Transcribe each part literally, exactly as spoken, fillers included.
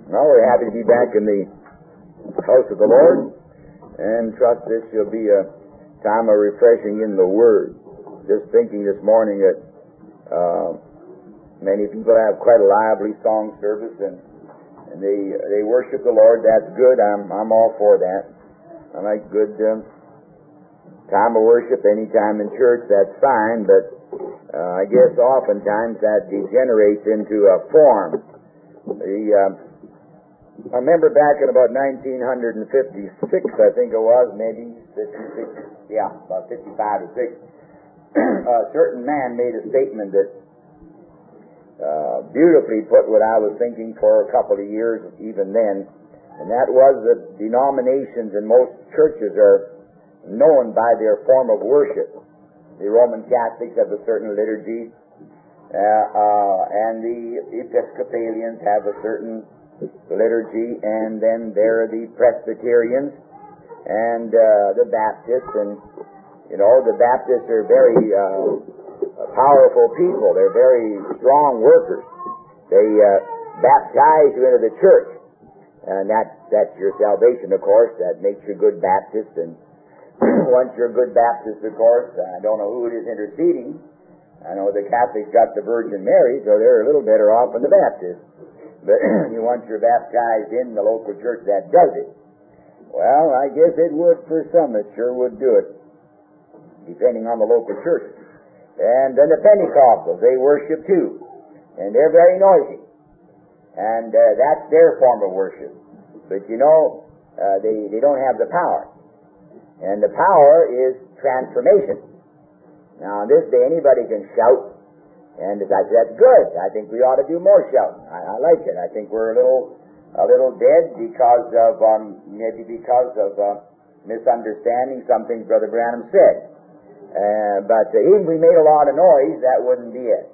Well, we're happy to be back in the house of the Lord, and trust this shall be a time of refreshing in the Word. Just thinking this morning that uh, many people have quite a lively song service, and, and they they worship the Lord. That's good. I'm I'm all for that. I like good um, time of worship any time in church. That's fine, but uh, I guess oftentimes that degenerates into a form. The uh, I remember back in about nineteen fifty-six, I think it was, maybe fifty-six, yeah, about fifty-five or six, a certain man made a statement that uh, beautifully put what I was thinking for a couple of years even then, and that was that denominations in most churches are known by their form of worship. The Roman Catholics have a certain liturgy, uh, uh, and the Episcopalians have a certain liturgy, and then there are the Presbyterians and uh, the Baptists, and you know the Baptists are very uh, powerful people. They're very strong workers. They uh, baptize you into the church, and that that's your salvation, of course. That makes you a good Baptist, and once you're a good Baptist, of course, I don't know who it is interceding. I know the Catholics got the Virgin Mary, so they're a little better off than the Baptists. But you once you're baptized in the local church, that does it. Well, I guess it would for some. It sure would do it, depending on the local church. And then the Pentecostals, they worship too, and they're very noisy, and uh, that's their form of worship. But you know, uh, they they don't have the power, and the power is transformation. Now, in this day, anybody can shout. And I said, that's good. I think we ought to do more shouting. I, I like it. I think we're a little a little dead because of, um, maybe because of uh, misunderstanding some things Brother Branham said. Uh, but uh, even if we made a lot of noise, that wouldn't be it.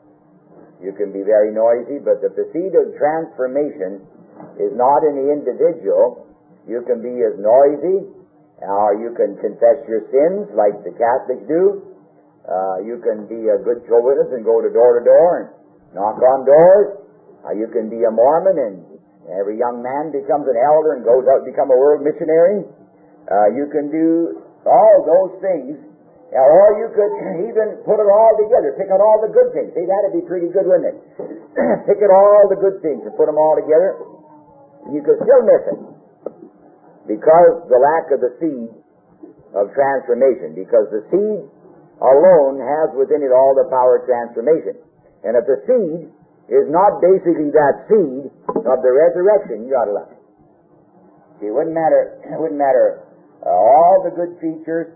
You can be very noisy, but the seed of transformation is not in the individual. You can be as noisy, or you can confess your sins like the Catholics do. Uh, you can be a good show witness and go to door to door and knock on doors. Uh, you can be a Mormon, and every young man becomes an elder and goes out and become a world missionary. Uh, you can do all those things, or you could even put it all together, pick out all the good things. See, that'd be pretty good, wouldn't it? Pick out all the good things and put them all together, and you could still miss it because the lack of the seed of transformation, because the seed alone has within it all the power of transformation. And if the seed is not basically that seed of the resurrection, you ought to love it. See, it wouldn't matter, it wouldn't matter uh, all the good features,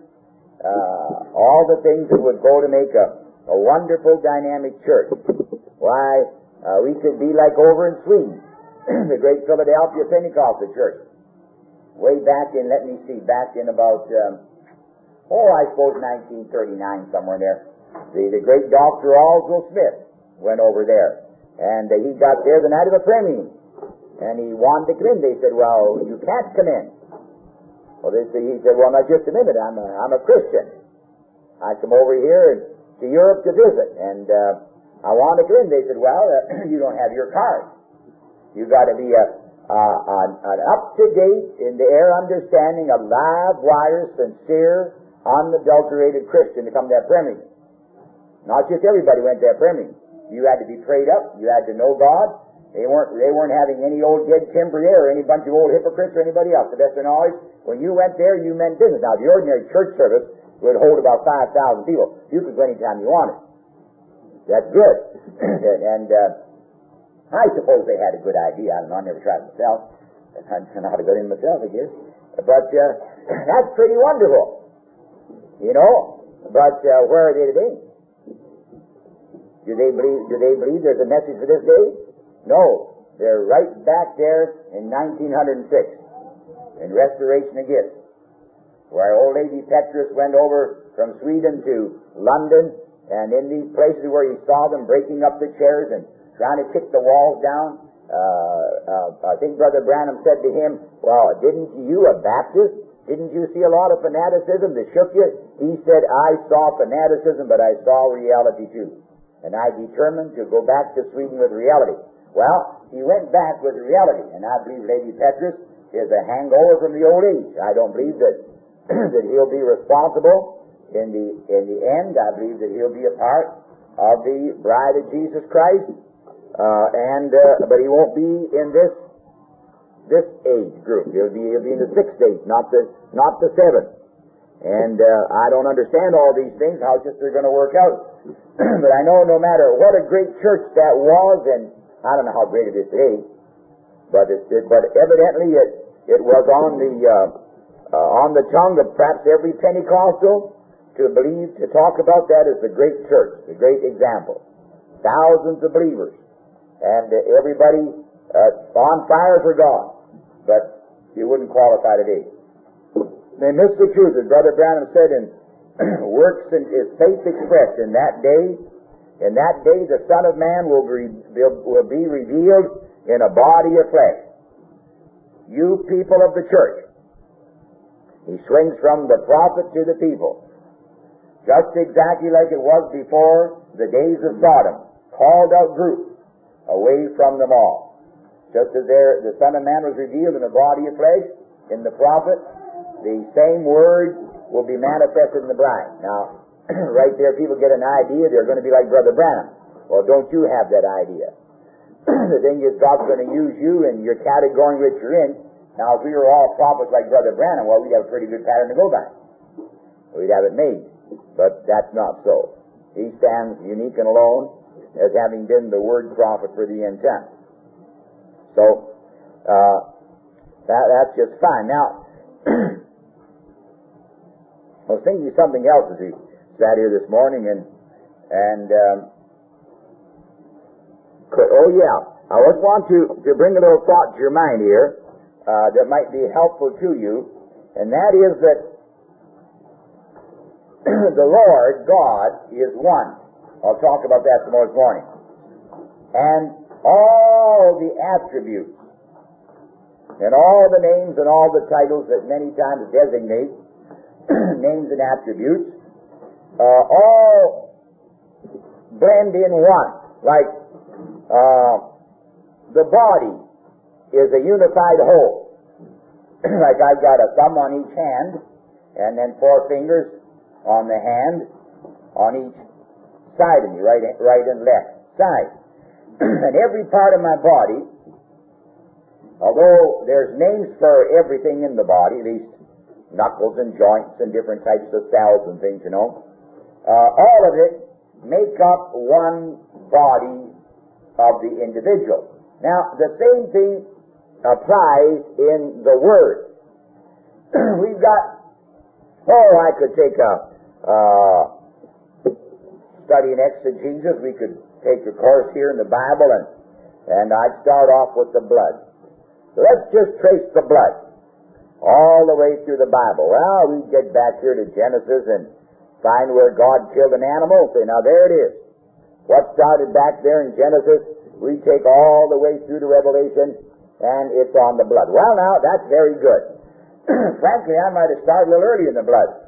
uh, all the things that would go to make a, a wonderful dynamic church. Why, uh, we could be like over in Sweden, the great Philadelphia Pentecostal church. Way back in, let me see, back in about... Um, Oh, I suppose nineteen thirty-nine, somewhere there. The, the great Doctor Oswald Smith went over there. And uh, he got there the night of the prayer meeting. And he wanted to come in. They said, well, you can't come in. Well, they said, he said, well, now just a minute. I'm a, I'm a Christian. I come over here to Europe to visit. And uh, I want to come in. They said, well, uh, you don't have your card. You got to be a, a, a, an up-to-date, in the air understanding of live wire, sincere, unadulterated Christian to come to that prayer meeting. Not just everybody went to that prayer meeting. You had to be prayed up. You had to know God. They weren't they weren't having any old dead timber there or any bunch of old hypocrites or anybody else. The best of knowledge, when you went there, you meant business. Now, the ordinary church service would hold about five thousand people. You could go anytime you wanted. That's good. and uh, I suppose they had a good idea. I don't know. I never tried it myself. I don't know how to go in myself, I guess. But uh, that's pretty wonderful. You know, but uh, where are they today? Do they believe? Do they believe there's a message for this day? No, they're right back there in nineteen oh six, in Restoration of Gifts, where old lady Petrus went over from Sweden to London, and in these places where he saw them breaking up the chairs and trying to kick the walls down, uh, uh, I think Brother Branham said to him, well, didn't you, a Baptist, didn't you see a lot of fanaticism that shook you? He said, I saw fanaticism, but I saw reality too. And I determined to go back to Sweden with reality. Well, he went back with reality, and I believe Lady Petrus is a hangover from the old age. I don't believe that that he'll be responsible in the in the end. I believe that he'll be a part of the bride of Jesus Christ, uh, and uh, but he won't be in this this age group. He'll be he'll be in the sixth age, not the not the seventh. And uh, I don't understand all these things, how just they're going to work out. But I know no matter what a great church that was, and I don't know how great it is today, but it, it but evidently it it was on the uh, uh, on the tongue of perhaps every Pentecostal to believe, to talk about that as the great church, the great example. Thousands of believers, and uh, everybody uh, on fire for God, but you wouldn't qualify today. They missed the truth, as Brother Branham said in Works and is Faith Expressed. In that day, in that day the Son of Man will be, will be revealed in a body of flesh. You people of the church, he swings from the prophet to the people, just exactly like it was before the days of Sodom, called out group away from them all. Just as there, the Son of Man was revealed in a body of flesh, in the prophet, the same word will be manifested in the bride. Now, right there, people get an idea they're going to be like Brother Branham. Well, don't you have that idea? The thing is, God's going to use you in your category which you're in. Now, if we were all prophets like Brother Branham, well, we'd have a pretty good pattern to go by. We'd have it made. But that's not so. He stands unique and alone as having been the word prophet for the end time. So, uh, that, that's just fine. Now, I was thinking of something else as we sat here this morning, and and um, oh yeah, I just want to to bring a little thought to your mind here uh, that might be helpful to you, and that is that the Lord God is one. I'll talk about that some more this morning, and all the attributes and all the names and all the titles that many times designate names and attributes, uh, all blend in one. Like uh, the body is a unified whole. Like I've got a thumb on each hand, and then four fingers on the hand on each side of me, right, right and left side. And every part of my body, although there's names for everything in the body, at least knuckles and joints and different types of cells and things, you know. Uh, all of it make up one body of the individual. Now, the same thing applies in the Word. We've got, oh, I could take a uh, study in exegesis. We could take a course here in the Bible, and, and I'd start off with the blood. So let's just trace the blood all the way through the Bible. Well, we get back here to Genesis and find where God killed an animal. Say, now there it is. What started back there in Genesis, we take all the way through to Revelation, and it's on the blood. Well, now, that's very good. Frankly, I might have started a little early in the blood.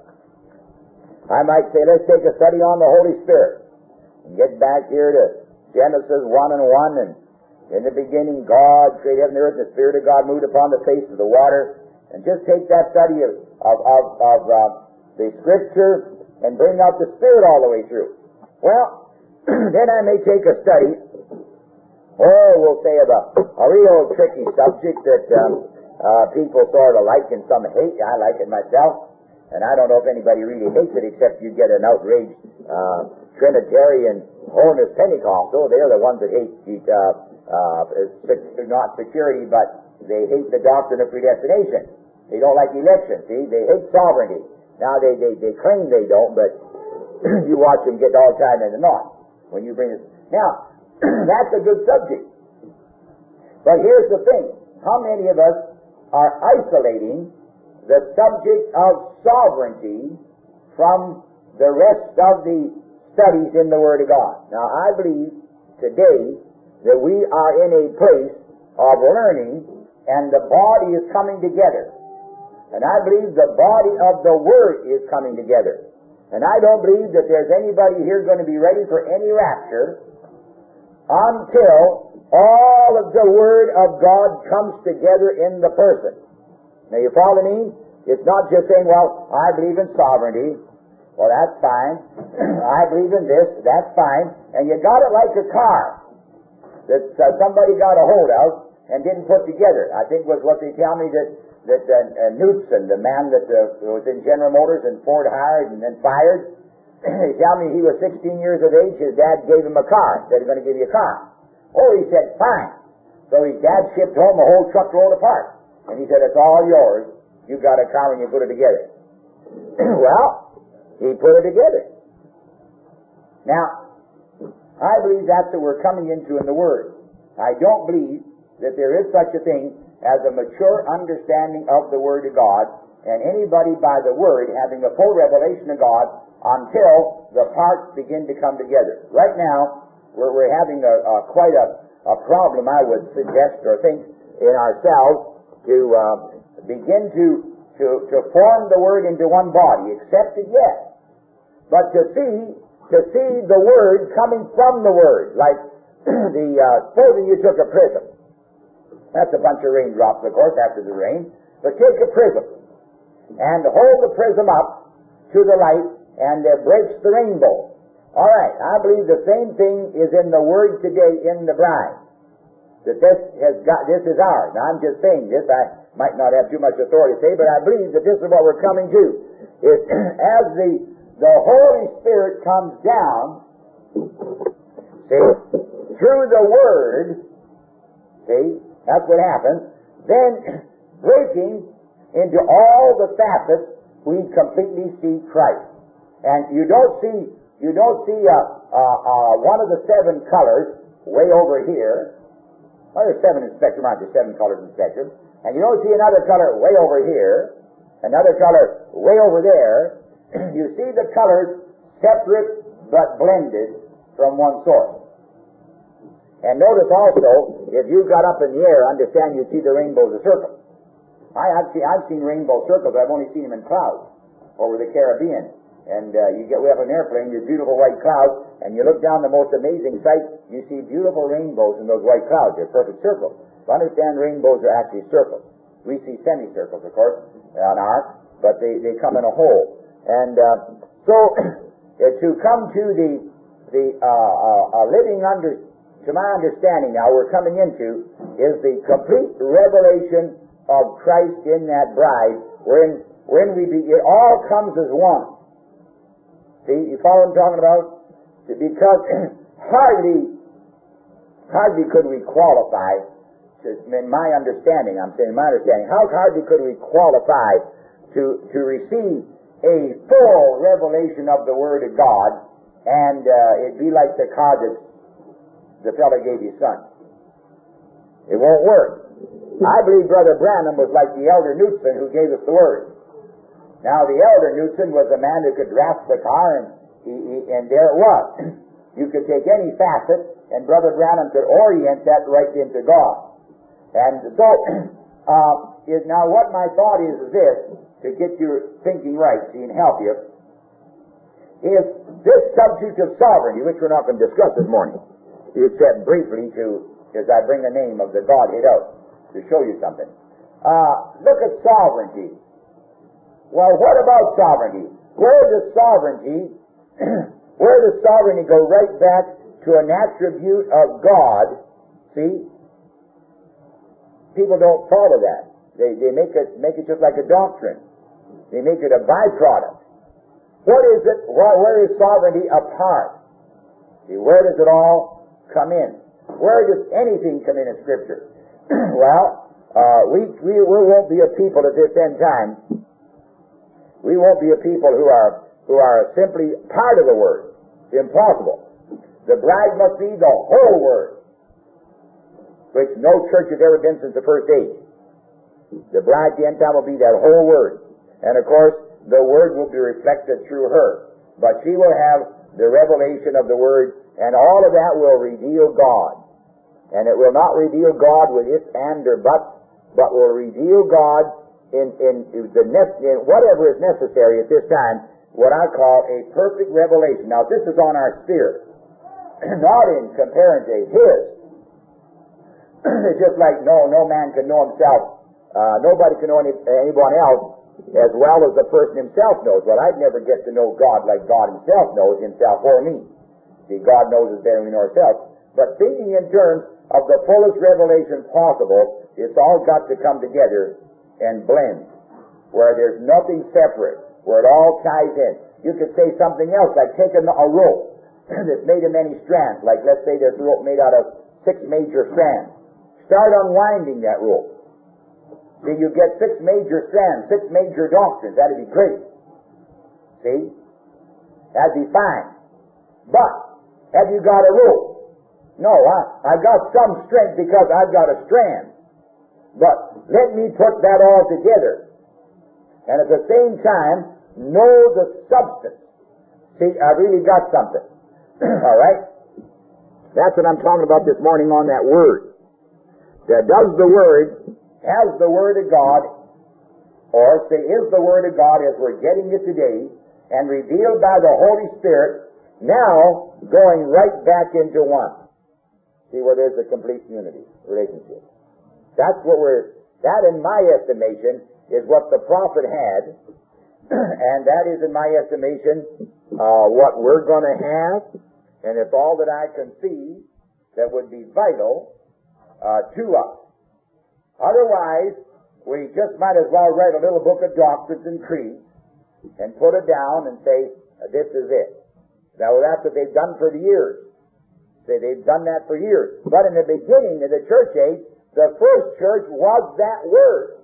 I might say, let's take a study on the Holy Spirit and get back here to Genesis one and one, and in the beginning God created heaven and earth, and the Spirit of God moved upon the face of the water. And just take that study of, of, of, of uh, the Scripture and bring out the Spirit all the way through. Well, then I may take a study, or we'll say of a, a real tricky subject that um, uh, people sort of like and some hate. I like it myself, and I don't know if anybody really hates it except you get an outraged uh, Trinitarian Holiness Pentecostal. They're the ones that hate uh, uh, not security, but they hate the doctrine of predestination. They don't like election, see? They hate sovereignty. Now, they, they, they claim they don't, but you watch them get all tied in the knot when you bring this. Now, that's a good subject. But here's the thing. How many of us are isolating the subject of sovereignty from the rest of the studies in the Word of God? Now, I believe today that we are in a place of learning, and the body is coming together. And I believe the body of the Word is coming together. And I don't believe that there's anybody here going to be ready for any rapture until all of the Word of God comes together in the person. Now you follow me? It's not just saying, well, I believe in sovereignty. Well, that's fine. I believe in this. That's fine. And you got it like a car that uh, somebody got a hold of and didn't put together. I think was what they tell me that that uh, uh, Knutson, the man that uh, was in General Motors and Ford hired and then fired, they tell me he was sixteen years of age. His dad gave him a car. Said, he's going to give you a car. Oh, he said, fine. So his dad shipped home a whole truckload of parts. And he said, it's all yours. You got a car and you put it together. Well, he put it together. Now, I believe that's what we're coming into in the Word. I don't believe that there is such a thing as a mature understanding of the Word of God, and anybody by the Word having a full revelation of God until the parts begin to come together. Right now, we're, we're having a, a quite a, a problem, I would suggest or think, in ourselves to uh, begin to, to, to form the Word into one body, accept it, yes. But to see, to see the Word coming from the Word, like the, uh, supposing you took a prism. That's a bunch of raindrops, of course, after the rain. But take a prism and hold the prism up to the light, and it breaks the rainbow. All right, I believe the same thing is in the Word today in the bride. That this has got, this is ours. Now, I'm just saying this. I might not have too much authority to say, but I believe that this is what we're coming to. Is as the the Holy Spirit comes down, see, through the Word, see, that's what happens. Then, breaking into all the facets, we completely see Christ. And you don't see, you don't see uh, uh, uh, one of the seven colors way over here. Well, there's seven in the spectrum, aren't there? Seven colors in the spectrum. And you don't see another color way over here, another color way over there. You see the colors separate but blended from one source. And notice also, if you got up in the air, understand you see the rainbow as a circle. I, I've, seen, I've seen rainbow circles, but I've only seen them in clouds over the Caribbean. And uh, you get way up in an airplane, there's beautiful white clouds, and you look down the most amazing sight, you see beautiful rainbows in those white clouds. They're perfect circles. To understand, rainbows are actually circles. We see semicircles, of course, on ours, but they, they come in a hole. And uh, so, to come to the, the uh, uh, uh, living under to my understanding now, we're coming into is the complete revelation of Christ in that bride, wherein, when we be, it all comes as one. See, you follow what I'm talking about? Because hardly, hardly could we qualify, to, in my understanding, I'm saying in my understanding, how hardly could we qualify to, to receive a full revelation of the Word of God, and uh, it'd be like the car that the fellow gave his son. It won't work. I believe Brother Branham was like the elder Knutson who gave us the Word. Now, the elder Knutson was a man who could draft the car, and he, he, and there it was. You could take any facet, and Brother Branham could orient that right into God. And so, uh, is, now what my thought is, is this, to get your thinking right, so you can help you, is this subject of sovereignty, which we're not going to discuss this morning, except briefly to, as I bring the name of the Godhead out, to show you something. Uh, look at sovereignty. Well, what about sovereignty? Where does sovereignty, where does sovereignty go right back to an attribute of God? See? People don't follow that. They, they make it, make it just like a doctrine. They make it a byproduct. What is it, where, where is sovereignty a part? See, where does it all come in? Where does anything come in in Scripture? Well, uh, we, we, we won't be a people at this end time. We won't be a people who are, who are simply part of the Word. It's impossible. The bride must be the whole Word, which no church has ever been since the first age. The bride at the end time will be that whole Word. And of course, the Word will be reflected through her. But she will have the revelation of the Word, and all of that will reveal God. And it will not reveal God with ifs, and, or buts, but will reveal God in, in, the ne- in whatever is necessary at this time, what I call a perfect revelation. Now, this is on our spirit, not in comparing to His. It's just like no, no man can know himself. Uh, nobody can know any, anyone else as well as the person himself knows. Well, I'd never get to know God like God himself knows himself or me. See, God knows us better than we know ourselves. But thinking in terms of the fullest revelation possible, it's all got to come together and blend, where there's nothing separate, where it all ties in. You could say something else, like taking a rope that's made of many strands, like let's say there's a rope made out of six major strands. Start unwinding that rope. See, you get six major strands, six major doctrines. That'd be great. See? That'd be fine. But, have you got a rope? No, I, I got some strength because I've got a strand. But, let me put that all together. And at the same time, know the substance. See, I've really got something. All right? That's what I'm talking about this morning on that Word. That does the Word, has the Word of God, or say is the Word of God as we're getting it today, and revealed by the Holy Spirit, now going right back into one. See where there's a complete unity, relationship. That's what we're, that in my estimation is what the prophet had, and that is in my estimation uh, what we're going to have, and it's all that I can see that would be vital uh, to us. Otherwise, we just might as well write a little book of doctrines and creeds and put it down and say, this is it. Now, that's what they've done for the years. Say they've done that for years. But in the beginning of the church age, the first church was that Word.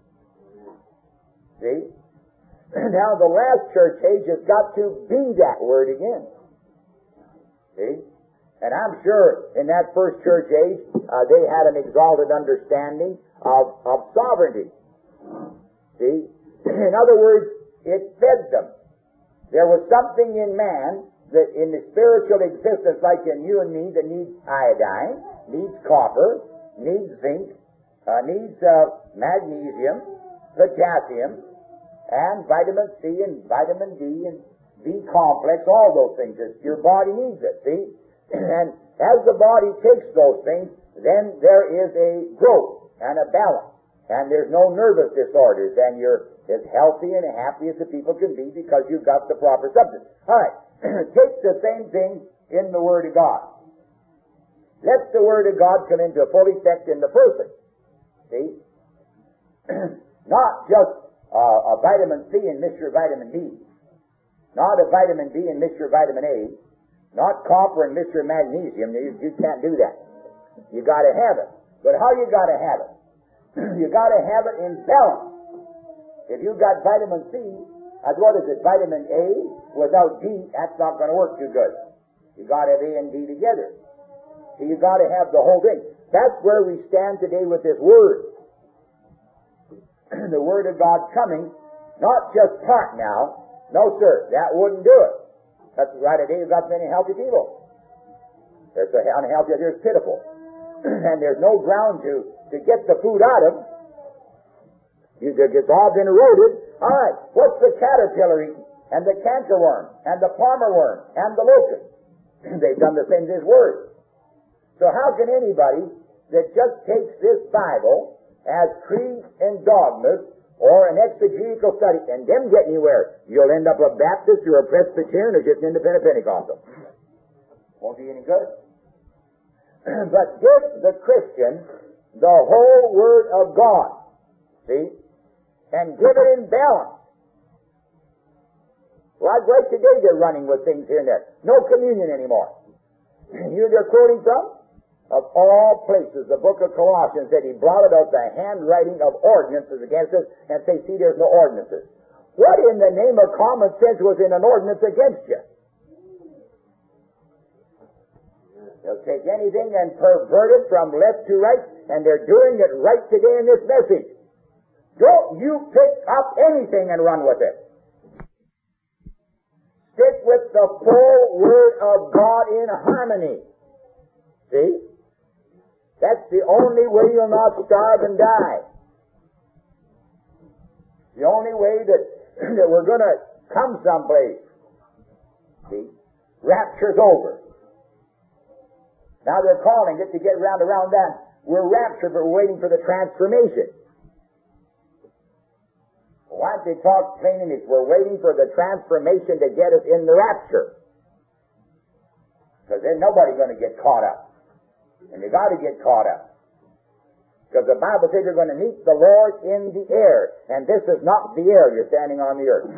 See? Now, the last church age has got to be that Word again. See? And I'm sure in that first church age, uh, they had an exalted understanding of, of sovereignty. See? In other words, it fed them. There was something in man that in the spiritual existence, like in you and me, that needs iodine, needs copper, needs zinc, uh, needs uh, magnesium, potassium, and vitamin C and vitamin D and B complex, all those things. Your body needs it, see? And as the body takes those things, then there is a growth and a balance. And there's no nervous disorders, and you're as healthy and happy as the people can be because you've got the proper substance. All right, take the same thing in the Word of God. Let the Word of God come into full effect in the person. See? Not just uh, a vitamin C and Mister Vitamin D. Not a vitamin D and Mister Vitamin A. Not copper and Mister Magnesium. You, you can't do that. You got to have it. But how you got to have it? You got to have it in balance. If you got vitamin C, as what is it? Vitamin A without D, that's not going to work too good. You got to have A and D together. So you got to have the whole thing. That's where we stand today with this Word. The Word of God coming, not just part now. No, sir, that wouldn't do it. That's why today you've got many healthy people. There's so unhealthy, there's pitiful. And there's no ground to, to get the food out of. You, it's all been eroded. All right, what's the caterpillar eating? And the cankerworm, and the palmer worm, and the locust. They've done the same as His Word. So how can anybody that just takes this Bible as creed and dogmas or an exegetical study, and them get anywhere, you'll end up a Baptist or a Presbyterian or just an independent Pentecostal. Won't be any good. But give the Christian the whole Word of God, see, and give it in balance. Like right today they're running with things here and there. No communion anymore. You know they're quoting from? Of all places, the book of Colossians said he blotted out the handwriting of ordinances against us and say, see, there's no ordinances. What in the name of common sense was in an ordinance against you? They'll take anything and pervert it from left to right, and they're doing it right today in this message. Don't you pick up anything and run with it. Stick with the full Word of God in harmony. See? That's the only way you'll not starve and die. The only way that, that we're going to come someplace. See? Rapture's over. Now they're calling it to get round around that. we're raptured, but we're waiting for the transformation. Why don't they talk plain English? We're waiting for the transformation to get us in the rapture. Because then nobody's going to get caught up. And you got to get caught up. Because the Bible says you're going to meet the Lord in the air. And this is not the air. You're standing on the earth.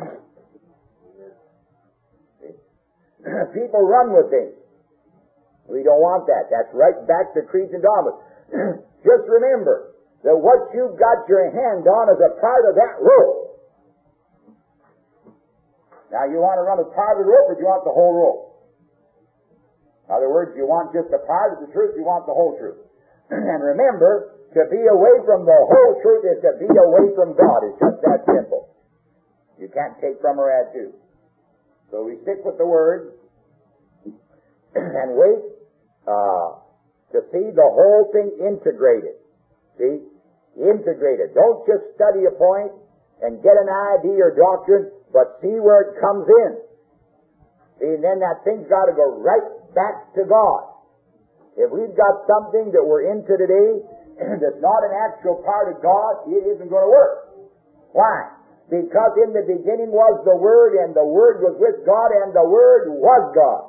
People run with things. We don't want that. That's right back to creeds and dogmas. Just remember that what you've got your hand on is a part of that rope. Now, you want to run a part of the rope, or do you want the whole rope? In other words, you want just a part of the truth, you want the whole truth. And remember, to be away from the whole truth is to be away from God. It's just that simple. You can't take from or add to. So we stick with the Word and wait uh, to see the whole thing integrated. See? Integrated. Don't just study a point and get an idea or doctrine, but see where it comes in. See, and then that thing's got to go right back to God. If we've got something that we're into today that's not an actual part of God, it isn't going to work. Why? Because in the beginning was the Word, and the Word was with God, and the Word was God.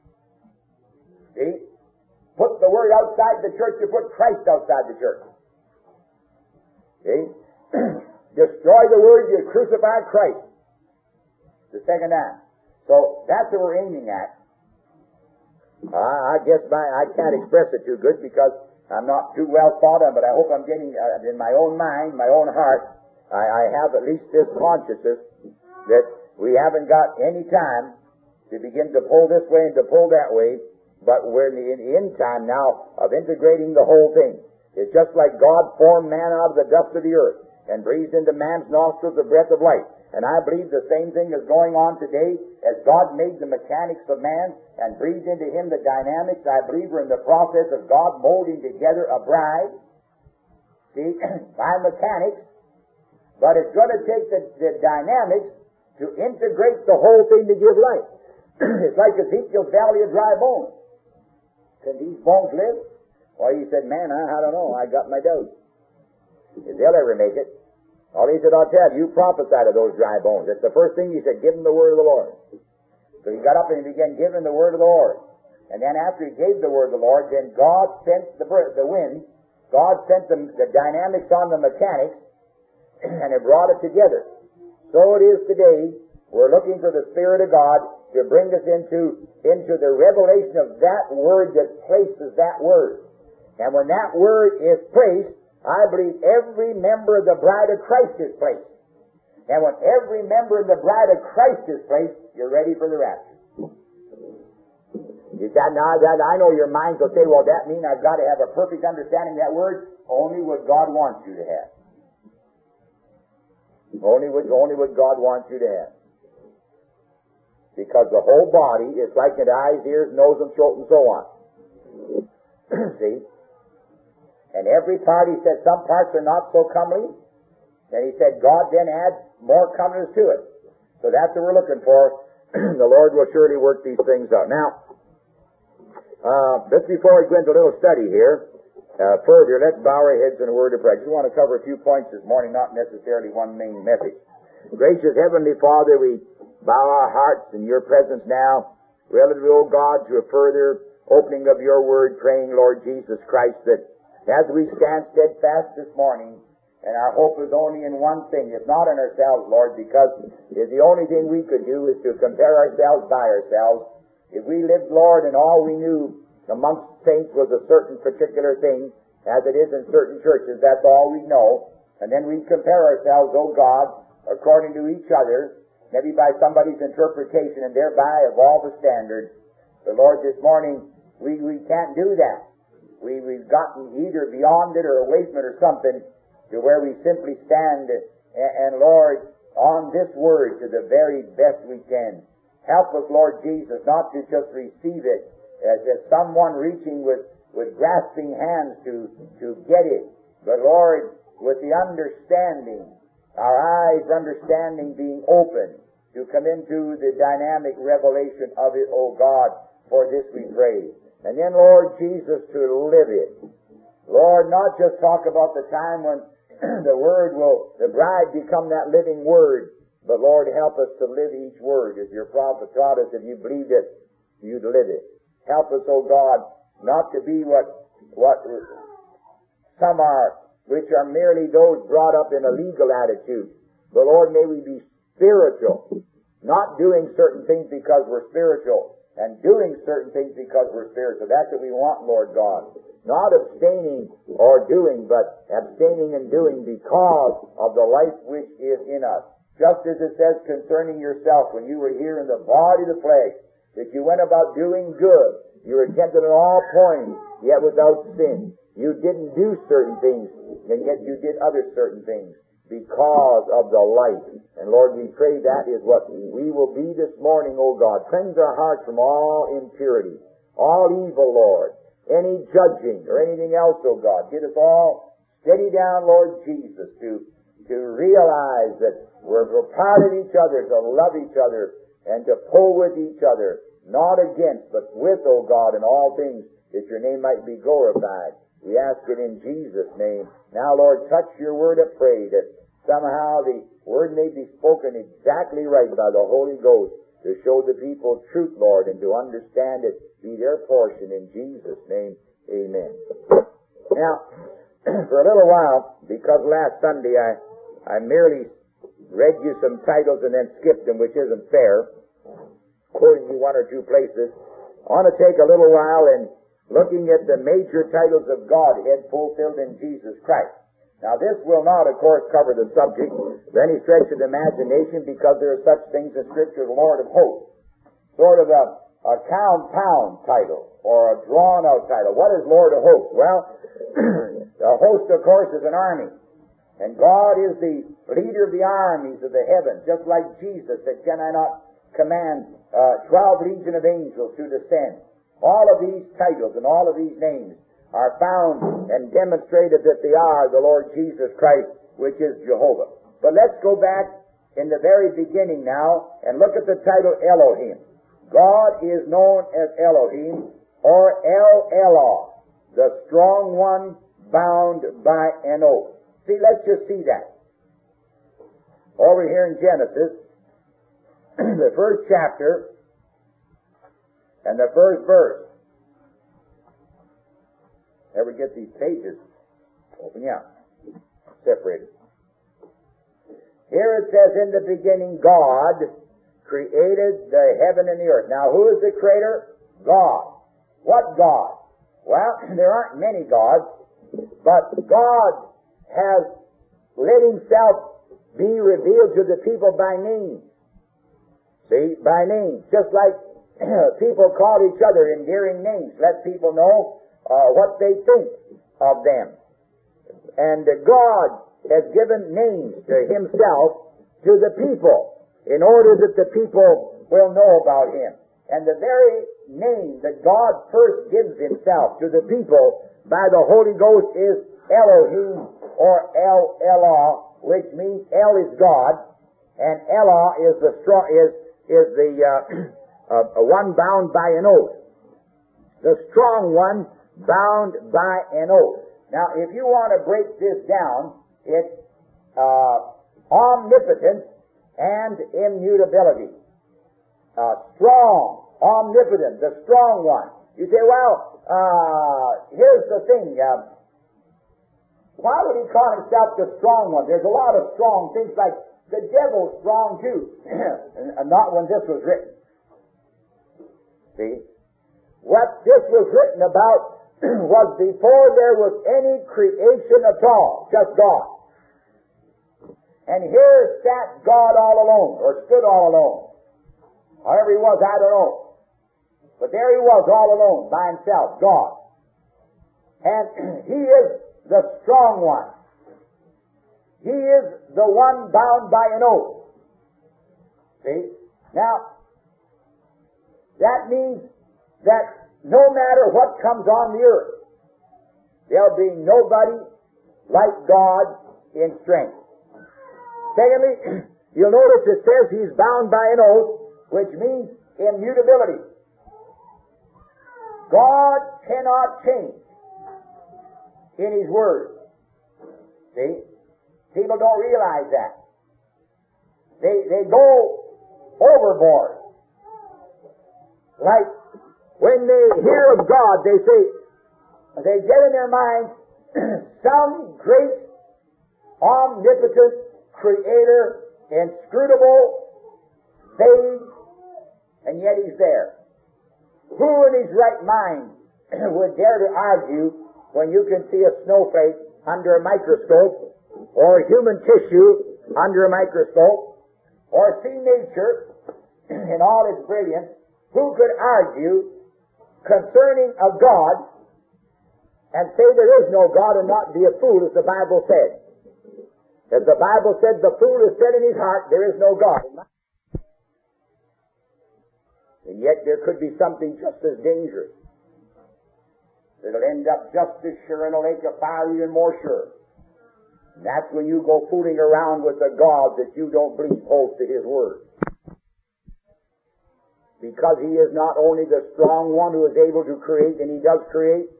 See? Put the Word outside the church, you put Christ outside the church. See? Destroy the Word, you crucify Christ. The second time. So that's what we're aiming at. Uh, I guess my, I can't express it too good because I'm not too well thought of, but I hope I'm getting, uh, in my own mind, my own heart, I, I have at least this consciousness that we haven't got any time to begin to pull this way and to pull that way, but we're in the, in the end time now of integrating the whole thing. It's just like God formed man out of the dust of the earth and breathed into man's nostrils the breath of life. And I believe the same thing is going on today as God made the mechanics of man and breathed into him the dynamics. I believe we're in the process of God molding together a bride, see, by mechanics, but it's going to take the, the dynamics to integrate the whole thing to give life. It's like Ezekiel's valley of dry bones. Can these bones live? Well, he said, man, I, I don't know. I got my doubts. If they'll ever make it. Well, he said, I'll tell you, you prophesy to those dry bones. That's the first thing he said, give them the word of the Lord. So he got up and he began giving the word of the Lord. And then after he gave the word of the Lord, then God sent the, the wind, God sent the, the dynamics on the mechanics, and it brought it together. So it is today. We're looking for the Spirit of God to bring us into, into the revelation of that word that places that word. And when that word is placed, I believe every member of the bride of Christ is placed. And when every member of the bride of Christ is placed, you're ready for the rapture. You said, now that I know your mind will say, well, that means I've got to have a perfect understanding of that word. Only what God wants you to have. Only what, only what God wants you to have. Because the whole body is like the eyes, ears, nose, and throat, and so on. See? And every part, he said, some parts are not so comely. And he said, God then adds more comeliness to it. So that's what we're looking for. The Lord will surely work these things out. Now, uh, just before we go into a little study here, uh, further, let's bow our heads in a word of prayer. I just want to cover a few points this morning, not necessarily one main message. Gracious Heavenly Father, we bow our hearts in your presence now, relative, O God, to a further opening of your word, praying, Lord Jesus Christ, that as we stand steadfast this morning, and our hope is only in one thing, it's not in ourselves, Lord, because the only thing we could do is to compare ourselves by ourselves. If we lived, Lord, and all we knew amongst saints was a certain particular thing, as it is in certain churches, that's all we know, and then we compare ourselves, oh God, according to each other, maybe by somebody's interpretation, and thereby of all the standards. But Lord, this morning, we, we can't do that. We, we've gotten either beyond it or away from it or something to where we simply stand and, and, Lord, on this word to the very best we can. Help us, Lord Jesus, not to just receive it as, as someone reaching with, with grasping hands to, to get it, but, Lord, with the understanding, our eyes for understanding being open to come into the dynamic revelation of it, O God. For this we pray. And then, Lord Jesus, to live it. Lord, not just talk about the time when the Word will, the bride become that living Word, but Lord, help us to live each word. As your prophet taught us, if you believed it, you'd live it. Help us, O God, not to be what, what some are, which are merely those brought up in a legal attitude. But Lord, may we be spiritual, not doing certain things because we're spiritual, and doing certain things because we're spiritual. That's what we want, Lord God. Not abstaining or doing, but abstaining and doing because of the life which is in us. Just as it says concerning yourself when you were here in the body of the flesh, that you went about doing good. You were tempted in all points, yet without sin. You didn't do certain things, and yet you did other certain things because of the light. And Lord, we pray that is what we will be this morning, O God. Cleanse our hearts from all impurity, all evil, Lord, any judging or anything else, O God. Get us all steady down, Lord Jesus, to, to realize that we're, we're part of each other, to love each other, and to pull with each other, not against, but with, O God, in all things, that your name might be glorified. We ask it in Jesus' name. Now, Lord, touch your word, I pray, that somehow the word may be spoken exactly right by the Holy Ghost to show the people truth, Lord, and to understand it be their portion. In Jesus' name, amen. Now, for a little while, because last Sunday I, I merely read you some titles and then skipped them, which isn't fair, quoting you one or two places, I want to take a little while and looking at the major titles of Godhead fulfilled in Jesus Christ. Now, this will not, of course, cover the subject of any stretch of the imagination, because there are such things in Scripture, the Lord of hosts. Sort of a, a compound title, or a drawn-out title. What is Lord of hosts? Well, a host, of course, is an army. And God is the leader of the armies of the heavens, just like Jesus said, can I not command uh, twelve legion of angels to descend? All of these titles and all of these names are found and demonstrated that they are the Lord Jesus Christ, which is Jehovah. But let's go back in the very beginning now and look at the title Elohim. God is known as Elohim, or El-Elah, the strong one bound by an oath. See, let's just see that. Over here in Genesis, the first chapter, and the first verse. Ever get these pages? Open out. Separated. Here it says, in the beginning God created the heaven and the earth. Now, who is the creator? God. What God? Well, there aren't many gods, but God has let himself be revealed to the people by name. See, by name. Just like people call each other endearing names. Let people know uh, what they think of them. And uh, God has given names to himself to the people in order that the people will know about him. And the very name that God first gives himself to the people by the Holy Ghost is Elohim, or El-Elah, which means El is God, and Elah is the strong, is, is the uh, uh, one bound by an oath. The strong one bound by an oath. Now, if you want to break this down, it's uh, omnipotence and immutability. Uh, strong, omnipotent, the strong one. You say, well, uh, here's the thing. Uh, why would he call himself the strong one? There's a lot of strong things, like the devil's strong too. And not when this was written. See? What this was written about was before there was any creation at all, just God. And here sat God all alone, or stood all alone. However he was, I don't know. But there he was all alone, by himself, God. And he is the strong one. He is the one bound by an oath. See? Now, that means that no matter what comes on the earth, there'll be nobody like God in strength. Secondly, you'll notice it says he's bound by an oath, which means immutability. God cannot change. in His Word. See? People don't realize that. They, they go overboard. Like, when they hear of God, they say, they get in their minds some great, omnipotent Creator, inscrutable, vague, and yet He's there. Who in his right mind would dare to argue when you can see a snowflake under a microscope, or human tissue under a microscope, or see nature in all its brilliance? Who could argue concerning a God and say there is no God and not be a fool, as the Bible said? As the Bible said, the fool has said in his heart, there is no God. And yet there could be something just as dangerous. It'll end up just as sure in a lake of fire, even more sure. And that's when you go fooling around with a God that you don't believe holds to His Word. Because He is not only the strong one who is able to create, and He does create,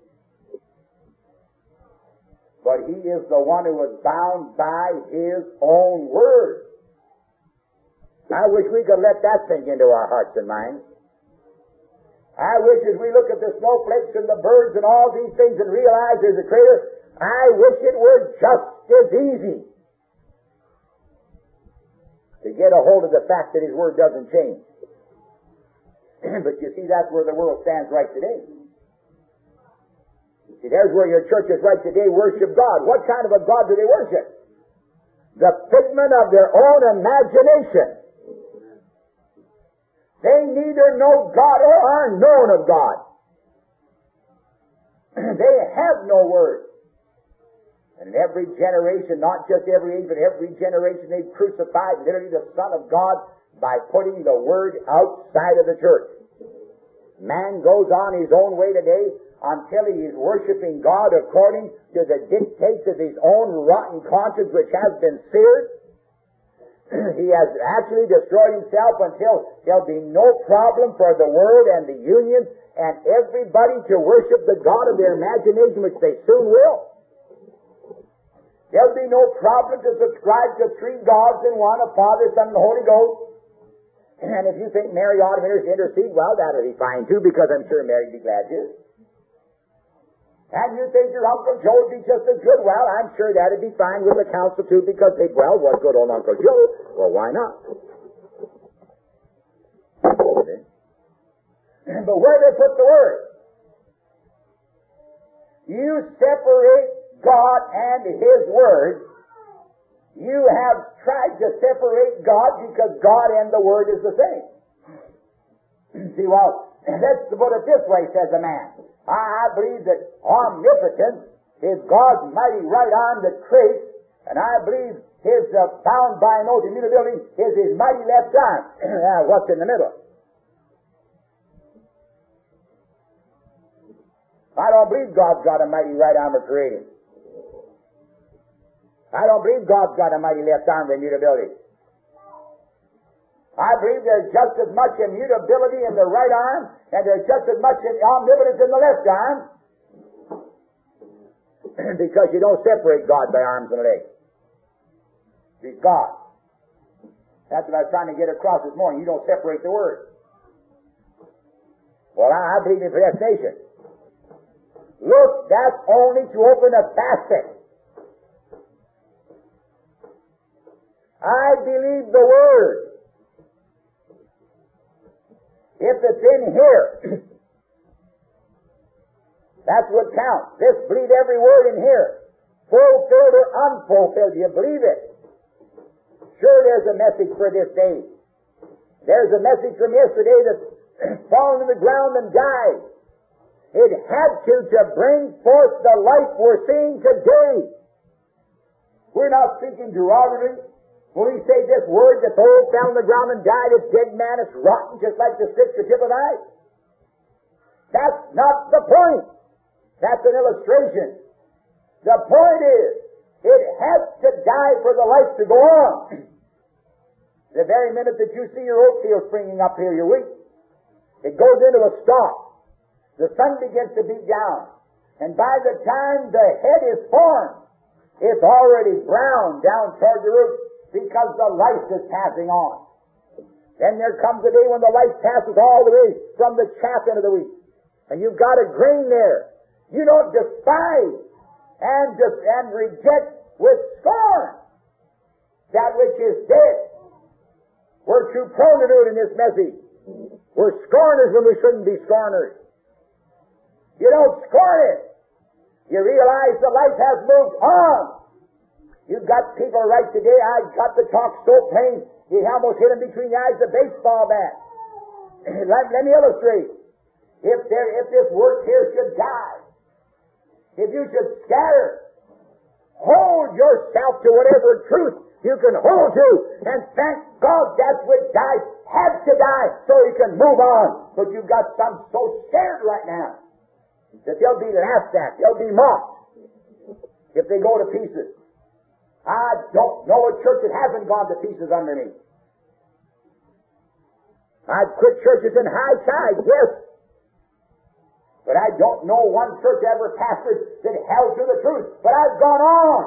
but He is the one who is bound by His own Word. I wish we could let that sink into our hearts and minds. I wish as we look at the snowflakes and the birds and all these things and realize there's a Creator, I wish it were just as easy to get a hold of the fact that His Word doesn't change. But you see, that's where the world stands right today. See, there's where your churches right today worship God. What kind of a God do they worship? The figment of their own imagination. They neither know God or are known of God. They have no Word. And in every generation, not just every age, but every generation, they've crucified literally the Son of God by putting the Word outside of the church. Man goes on his own way today until he is worshiping God according to the dictates of his own rotten conscience, which has been seared. He has actually destroyed himself until there'll be no problem for the world and the union and everybody to worship the God of their imagination, which they soon will. There'll be no problem to subscribe to three gods in one, a Father, Son, and the Holy Ghost. And if you think Mary ought to intercede, well, that'll be fine too, because I'm sure Mary'd be glad to. And you think your Uncle Joe would be just as good? Well, I'm sure that'd be fine with the council too, because they, well, what good old Uncle Joe? Well, why not? Okay. But where they put the Word? You separate God and His Word. You have tried to separate God because God and the Word is the same. See, well, let's put it this way, says a man. I believe that omnipotence is God's mighty right arm that creates, and I believe His uh, bound by an oath immutability is His mighty left arm. Now, what's in the middle? I don't believe God's got a mighty right arm of creating. I don't believe God's got a mighty left arm of immutability. I believe there's just as much immutability in the right arm, and there's just as much omnipotence in the left arm, because you don't separate God by arms and legs. He's God. That's what I was trying to get across this morning. You don't separate the Word. Well, I, I believe in predestination. Look, that's only to open a facet. I believe the Word. If it's in here, that's what counts. This, believe every word in here. Fulfilled or unfulfilled, you believe it. Sure, there's a message for this day. There's a message from yesterday that's fallen to the ground and died. It had to to bring forth the life we're seeing today. We're not speaking derogatively. When we say this word that's old, fell on the ground and died, it's dead man, it's rotten, just like the scripture typifies. That's not the point. That's an illustration. The point is, it has to die for the life to go on. The very minute that you see your oat field springing up here, your wheat, it goes into a stalk. The sun begins to beat down. And by the time the head is formed, it's already brown down toward the roots because the life is passing on. Then there comes a day when the life passes all the way from the chaff into the wheat. And you've got a grain there. You don't despise and, dis- and reject with scorn that which is dead. We're too prone to do it in this message. We're scorners when we shouldn't be scorners. You don't scorn it. You realize the life has moved on. You've got people right today, I got the talk so plain, you almost hit them between the eyes of a baseball bat. let, let me illustrate. If there, if this work here should die, if you should scatter, hold yourself to whatever truth you can hold to, and thank God that which died had to die so you can move on. But you've got some so scared right now that they'll be laughed at, they'll be mocked if they go to pieces. I don't know a church that hasn't gone to pieces under me. I've quit churches in high tide, yes. But I don't know one church ever pastored that held to the truth. But I've gone on.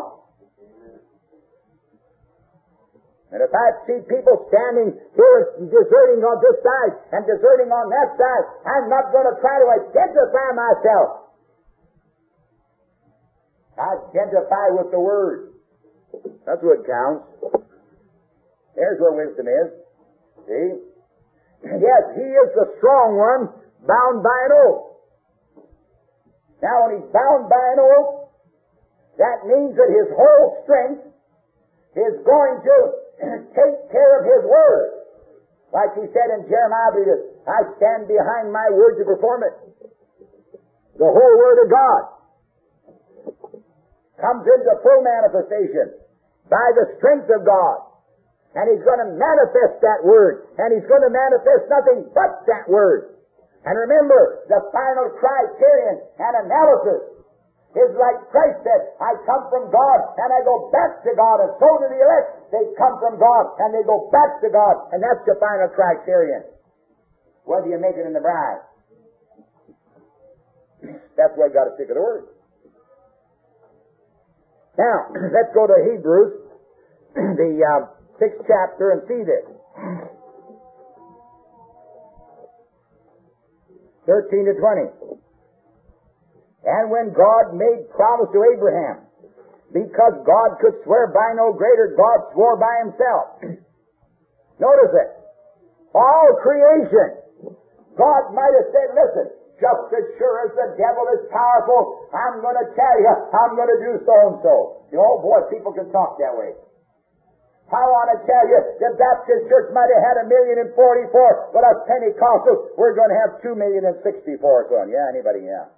And if I see people standing here deserting on this side and deserting on that side, I'm not going to try to identify myself. Identify with the Word. That's what counts. There's where wisdom is. See? Yes, he is the strong one, bound by an oath. Now, when he's bound by an oath, that means that his whole strength is going to take care of his word. Like he said in Jeremiah, I stand behind my word to perform it. The whole word of God comes into full manifestation by the strength of God. And he's going to manifest that word. And he's going to manifest nothing but that word. And remember, the final criterion and analysis is like Christ said, I come from God and I go back to God, and so do the elect. They come from God and they go back to God, and that's the final criterion. Whether you make it in the bride. That's why you've got to stick to the Word. Now, let's go to Hebrews, the uh, sixth chapter, and see this. thirteen to twenty. And when God made promise to Abraham, because God could swear by no greater, God swore by himself. Notice it. All creation. God might have said, listen, just as sure as the devil is powerful, I'm going to tell you, I'm going to do so-and-so. You know, boy, people can talk that way. I want to tell you, the Baptist Church might have had a million and forty-four, but us Pentecostals, we're going to have two million and sixty-four. So, yeah, anybody, yeah.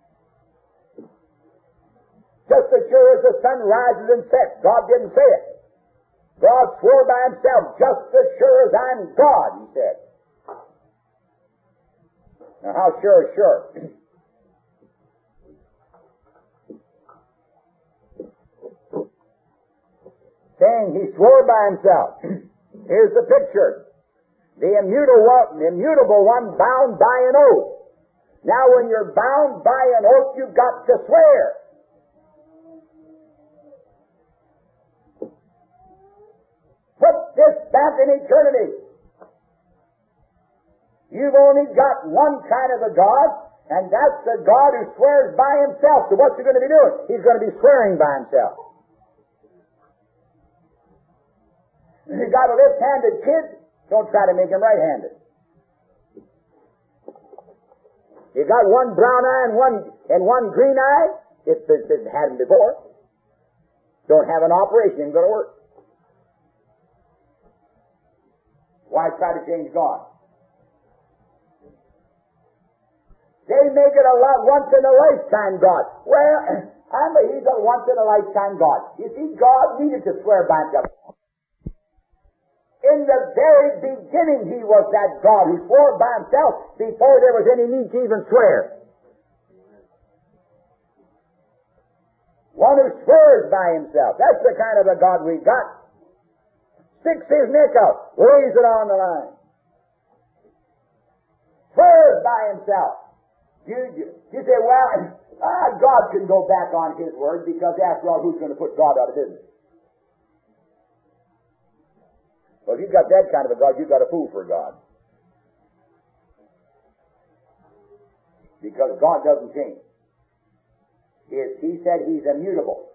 Just as sure as the sun rises and sets, God didn't say it. God swore by himself, just as sure as I'm God, he said. Now, how sure is sure? Saying he swore by himself. Here's the picture. The immutable one, the immutable one bound by an oath. Now, when you're bound by an oath, you've got to swear. Put this back in eternity. You've only got one kind of a God, and that's the God who swears by himself. So what's he going to be doing? He's going to be swearing by himself. If you got a left-handed kid, don't try to make him right-handed. You got one brown eye and one and one green eye, if it didn't have him before. Don't have an operation, ain't going to work. Why try to change God? They make it a lot once in a lifetime God. Well, I'm a, he's a once in a lifetime God. You see, God needed to swear by himself. In the very beginning, he was that God who swore by himself before there was any need to even swear. One who swears by himself. That's the kind of a God we've got. Sticks his neck out, lays it on the line. Swears by himself. You, you, you say, well, ah, God can go back on His word because after all, who's going to put God out of business? Well, if you've got that kind of a God, you've got a fool for God. Because God doesn't change. Is He said He's immutable.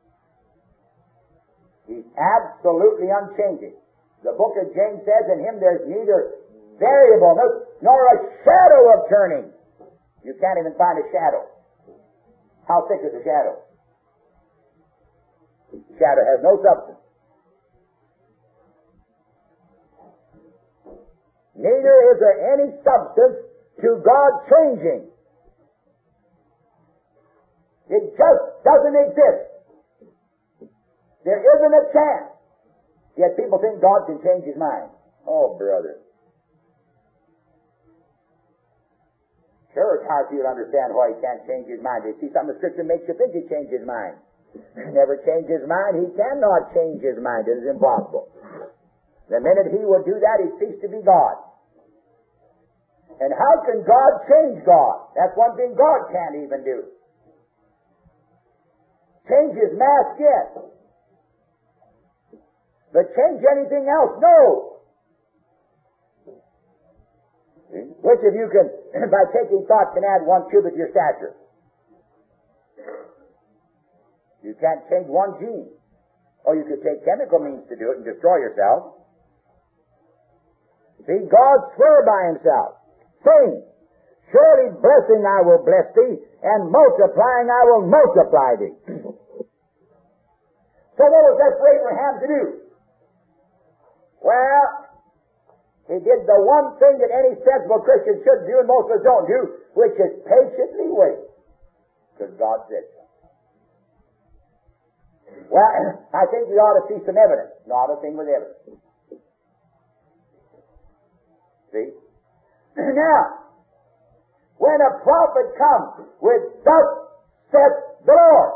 He's absolutely unchanging. The book of James says, in Him there's neither variableness nor a shadow of turning. You can't even find a shadow. How thick is a shadow? Shadow has no substance. Neither is there any substance to God changing. It just doesn't exist. There isn't a chance. Yet people think God can change His mind. Oh, brother. Sure, it's hard for you to understand why He can't change His mind. You see something in the Scripture makes you think He changed His mind. Never change His mind. He cannot change His mind. It is impossible. The minute He would do that, He'd cease to be God. And how can God change God? That's one thing God can't even do. Change His mask, yes. But change anything else, no. Which of you can, by taking thought, can add one cubit to your stature? You can't change one gene. Or you could take chemical means to do it and destroy yourself. See, God swore by Himself, saying, surely blessing I will bless thee, and multiplying I will multiply thee. So what was that for Abraham to do? Well, he did the one thing that any sensible Christian should do, and most of us don't do, which is patiently wait. Because God said so. Well, I think we ought to see some evidence. Not a thing with evidence. See? Now, when a prophet comes with thus saith the Lord,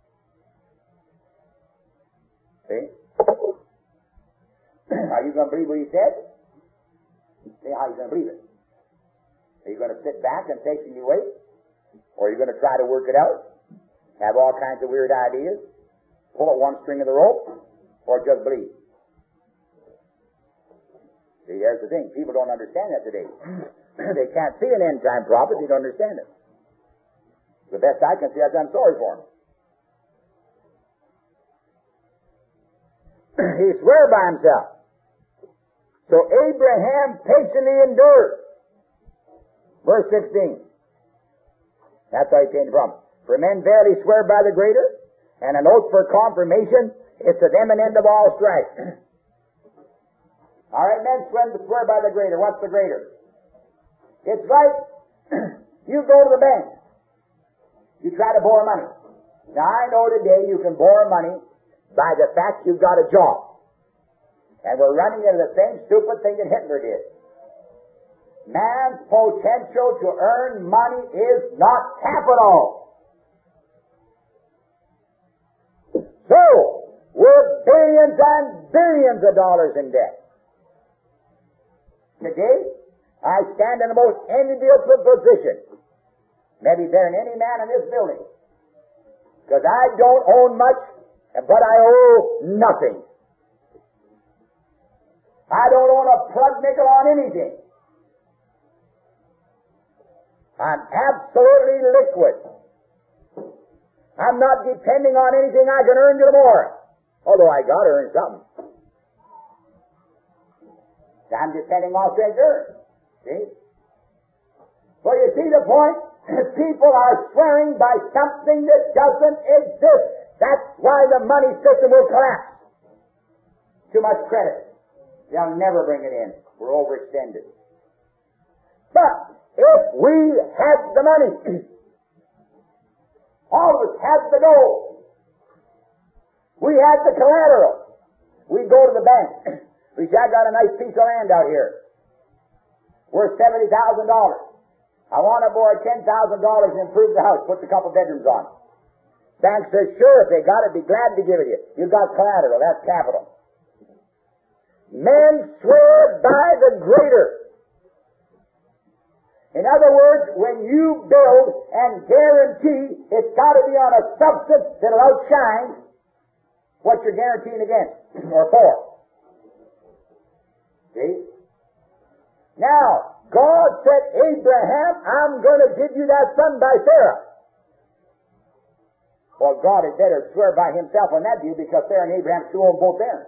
see? Are you going to believe what he said? See how you're going to believe it. Are you going to sit back and patiently wait? Or are you going to try to work it out? Have all kinds of weird ideas? Pull at one string of the rope? Or just believe? See, here's the thing. People don't understand that today. They can't see an end-time prophet. They don't understand it. The best I can see, I'm sorry for them. He swore by himself. So Abraham patiently endured. Verse sixteen. That's how he came from. For men verily swear by the greater, and an oath for confirmation is to them an end of all strife. All right, men swear by the greater. What's the greater? It's like you go to the bank. You try to borrow money. Now, I know today you can borrow money by the fact you've got a job. And we're running into the same stupid thing that Hitler did. Man's potential to earn money is not capital. So, we're billions and billions of dollars in debt. Today, I stand in the most enviable position, maybe better than any man in this building, because I don't own much, but I owe nothing. I don't own a plug nickel on anything. I'm absolutely liquid. I'm not depending on anything I can earn tomorrow, although I got to earn something. I'm depending on strength earned. See? Well, you see the point? People are swearing by something that doesn't exist. That's why the money system will collapse. Too much credit. They'll never bring it in. We're overextended. But if we had the money, all of us had the gold, we had the collateral, we go to the bank. We say, I got a nice piece of land out here, worth seventy thousand dollars. I want to borrow ten thousand dollars and improve the house, put a couple bedrooms on. Bank says, sure, if they got it, be glad to give it you. You've got collateral, that's capital. Men swear by the greater. In other words, when you build and guarantee, it's got to be on a substance that'll outshine what you're guaranteeing against or for. See? Now, God said, Abraham, I'm going to give you that son by Sarah. Well, God had better swear by himself on that deal because Sarah and Abraham still own both parents.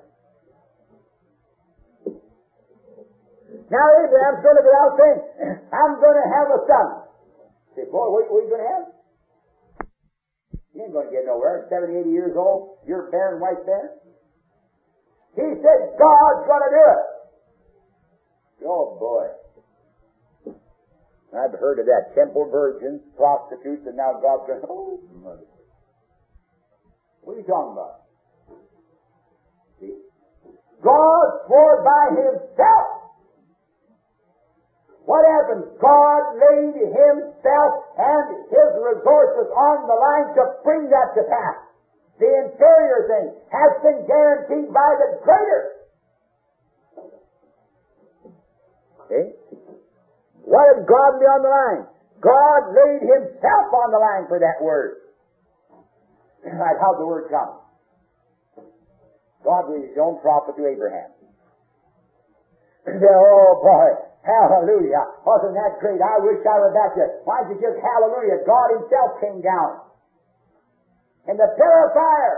Now Abraham's going to go out saying, I'm going to have a son. Say, boy, what, what are you going to have? You ain't going to get nowhere. seventy, eighty years old, you're barren, wife's barren. He said, God's going to do it. Oh, boy. I've heard of that. Temple virgins, prostitutes, and now God's going to, oh, mother. What are you talking about? See? God swore by himself. What happened? God laid himself and his resources on the line to bring that to pass. The inferior thing has been guaranteed by the greater. See? What did God lay on the line? God laid himself on the line for that word. Right, how'd the word come? God was his own prophet to Abraham. Oh boy, hallelujah. Wasn't that great? I wish I were back there. Why don't you just hallelujah? God himself came down. In the pillar of fire.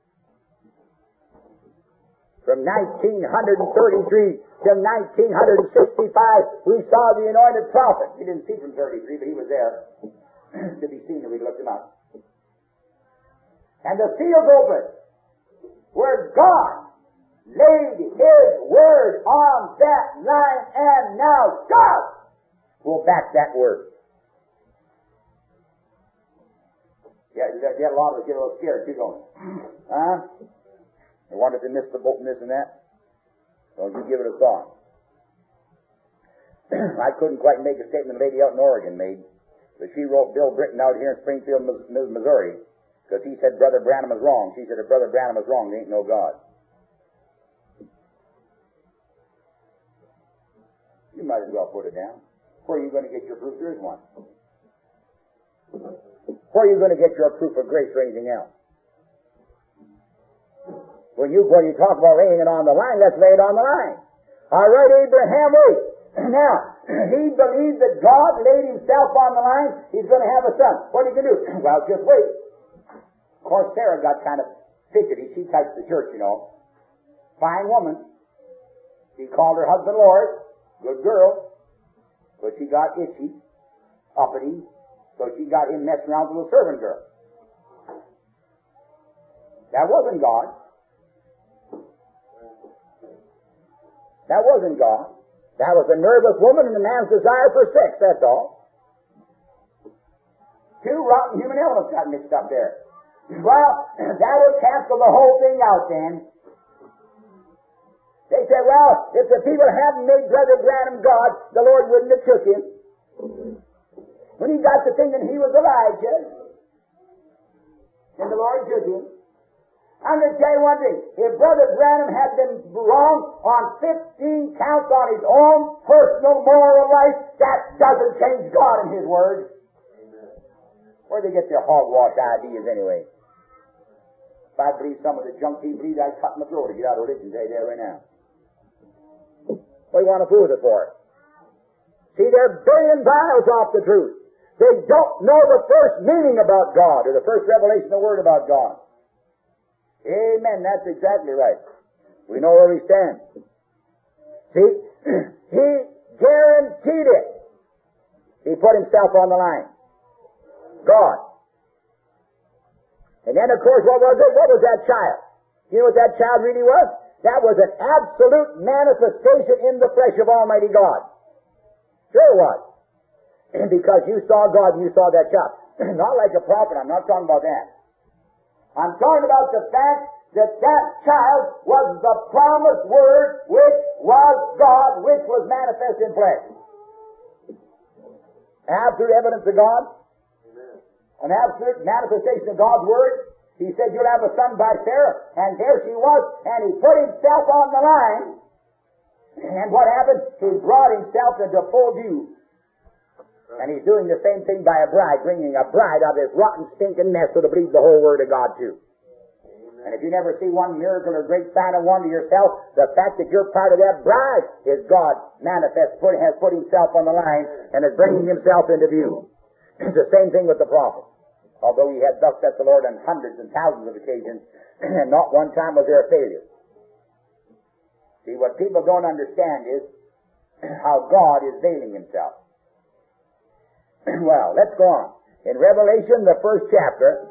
From nineteen thirty-three to nineteen sixty-five, we saw the anointed prophet. We didn't see from thirty-three, but he was there to be seen when we looked him up. And the seals opened, where God laid his word on that line, and now God will back that word. Yeah, you get a lot of us get a little scared too, don't you? Huh? I wonder if they missed the boat and this and that. Don't you give it a thought. I couldn't quite make a statement the lady out in Oregon made, but she wrote Bill Britton out here in Springfield, Missouri, because he said Brother Branham is wrong. She said if Brother Branham is wrong, there ain't no God. You might as well put it down. Where are you going to get your proof? There is one. Where are you going to get your proof of grace or anything else? When you, when you talk about laying it on the line, let's lay it on the line. All right, Abraham, wait. Now, he believed that God laid himself on the line. He's going to have a son. What are you going to do? Well, just wait. Of course, Sarah got kind of fidgety. She touched the church, you know. Fine woman. She called her husband Lord. Good girl. But she got itchy, uppity, so she got him messing around with a servant girl. That wasn't God. That wasn't God. That was a nervous woman and a man's desire for sex, that's all. Two rotten human elements got mixed up there. Well, that would cancel the whole thing out then. They said, well, if the people hadn't made Brother Branham God, the Lord wouldn't have took him. When he got to thinking he was Elijah, and the Lord took him. I'm going to tell you one thing. If Brother Branham had been wrong on fifteen counts on his own personal moral life, that doesn't change God and his word. Where'd they get their hogwash ideas anyway? If I believe some of the junk he believes, I'd cut my throat to get out of religion today, there right now. What do you want to fool with it for? See, they're billion miles off the truth. They don't know the first meaning about God, or the first revelation of the Word about God. Amen, that's exactly right. We know where we stand. See, he guaranteed it. He put himself on the line. God. And then, of course, what was it? What was that child? You know what that child really was? That was an absolute manifestation in the flesh of Almighty God. Sure it was. Because you saw God and you saw that child. Not like a prophet, I'm not talking about that. I'm talking about the fact that that child was the promised Word, which was God, which was manifest in flesh. Absolute evidence of God. An absolute manifestation of God's Word. He said, you'll have a son by Sarah. And there she was. And he put himself on the line. And what happened? He brought himself into full view. And He's doing the same thing by a bride, bringing a bride out of this rotten, stinking mess so to believe the whole Word of God too. And if you never see one miracle or great sign of wonder yourself, the fact that you're part of that bride is God manifest, put, has put Himself on the line and is bringing Himself into view. It's the same thing with the prophet. Although he had thus said the Lord on hundreds and thousands of occasions, and not one time was there a failure. See, what people don't understand is how God is veiling Himself. Well, let's go on. In Revelation, the first chapter,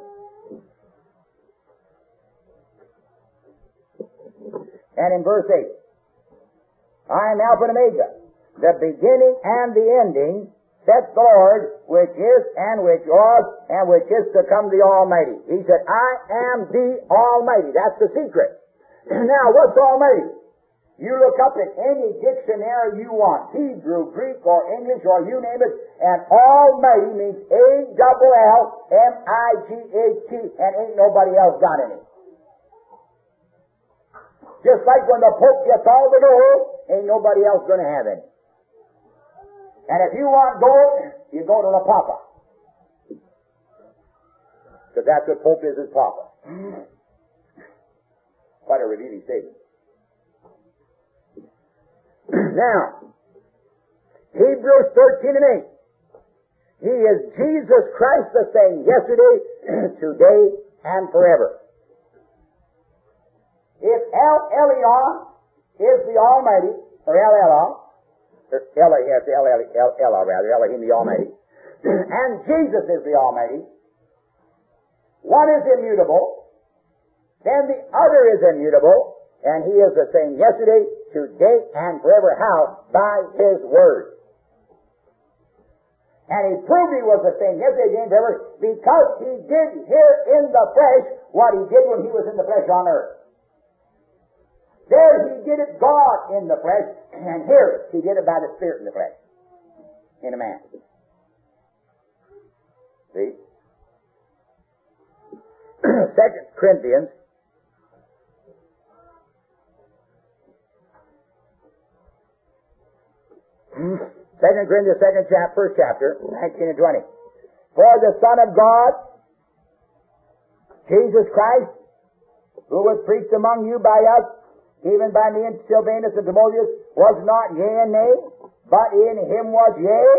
and in verse eight, I am Alpha and Omega, the beginning and the ending, saith the Lord, which is, and which was, and which is to come, the Almighty. He said, I am the Almighty. That's the secret. Now, what's Almighty? You look up in any dictionary you want, Hebrew, Greek, or English, or you name it, and Almighty means A double L M I G H T, and ain't nobody else got any. Just like when the Pope gets all the gold, ain't nobody else going to have any. And if you want gold, you go to the Papa. Because that's what Pope is, is Papa. Quite a revealing statement. Now, Hebrews thirteen and eight. He is Jesus Christ the same yesterday, today, and forever. If El Elyon is the Almighty, or El Elah, or Elah, yes, El Elah rather, Elohim the Almighty, and Jesus is the Almighty, one is immutable, then the other is immutable, and He is the same yesterday, today, and forever. How? By His Word. And He proved He was the same yesterday, today, and forever, because He did here in the flesh what He did when He was in the flesh on earth. There He did it, God in the flesh, and here He did it by the Spirit in the flesh, in a man. See? Second Corinthians, Second Corinthians, second chapter, first chapter, nineteen and twenty. For the Son of God, Jesus Christ, who was preached among you by us, even by me and Silvanus and Timotheus, was not yea and nay, but in Him was yea.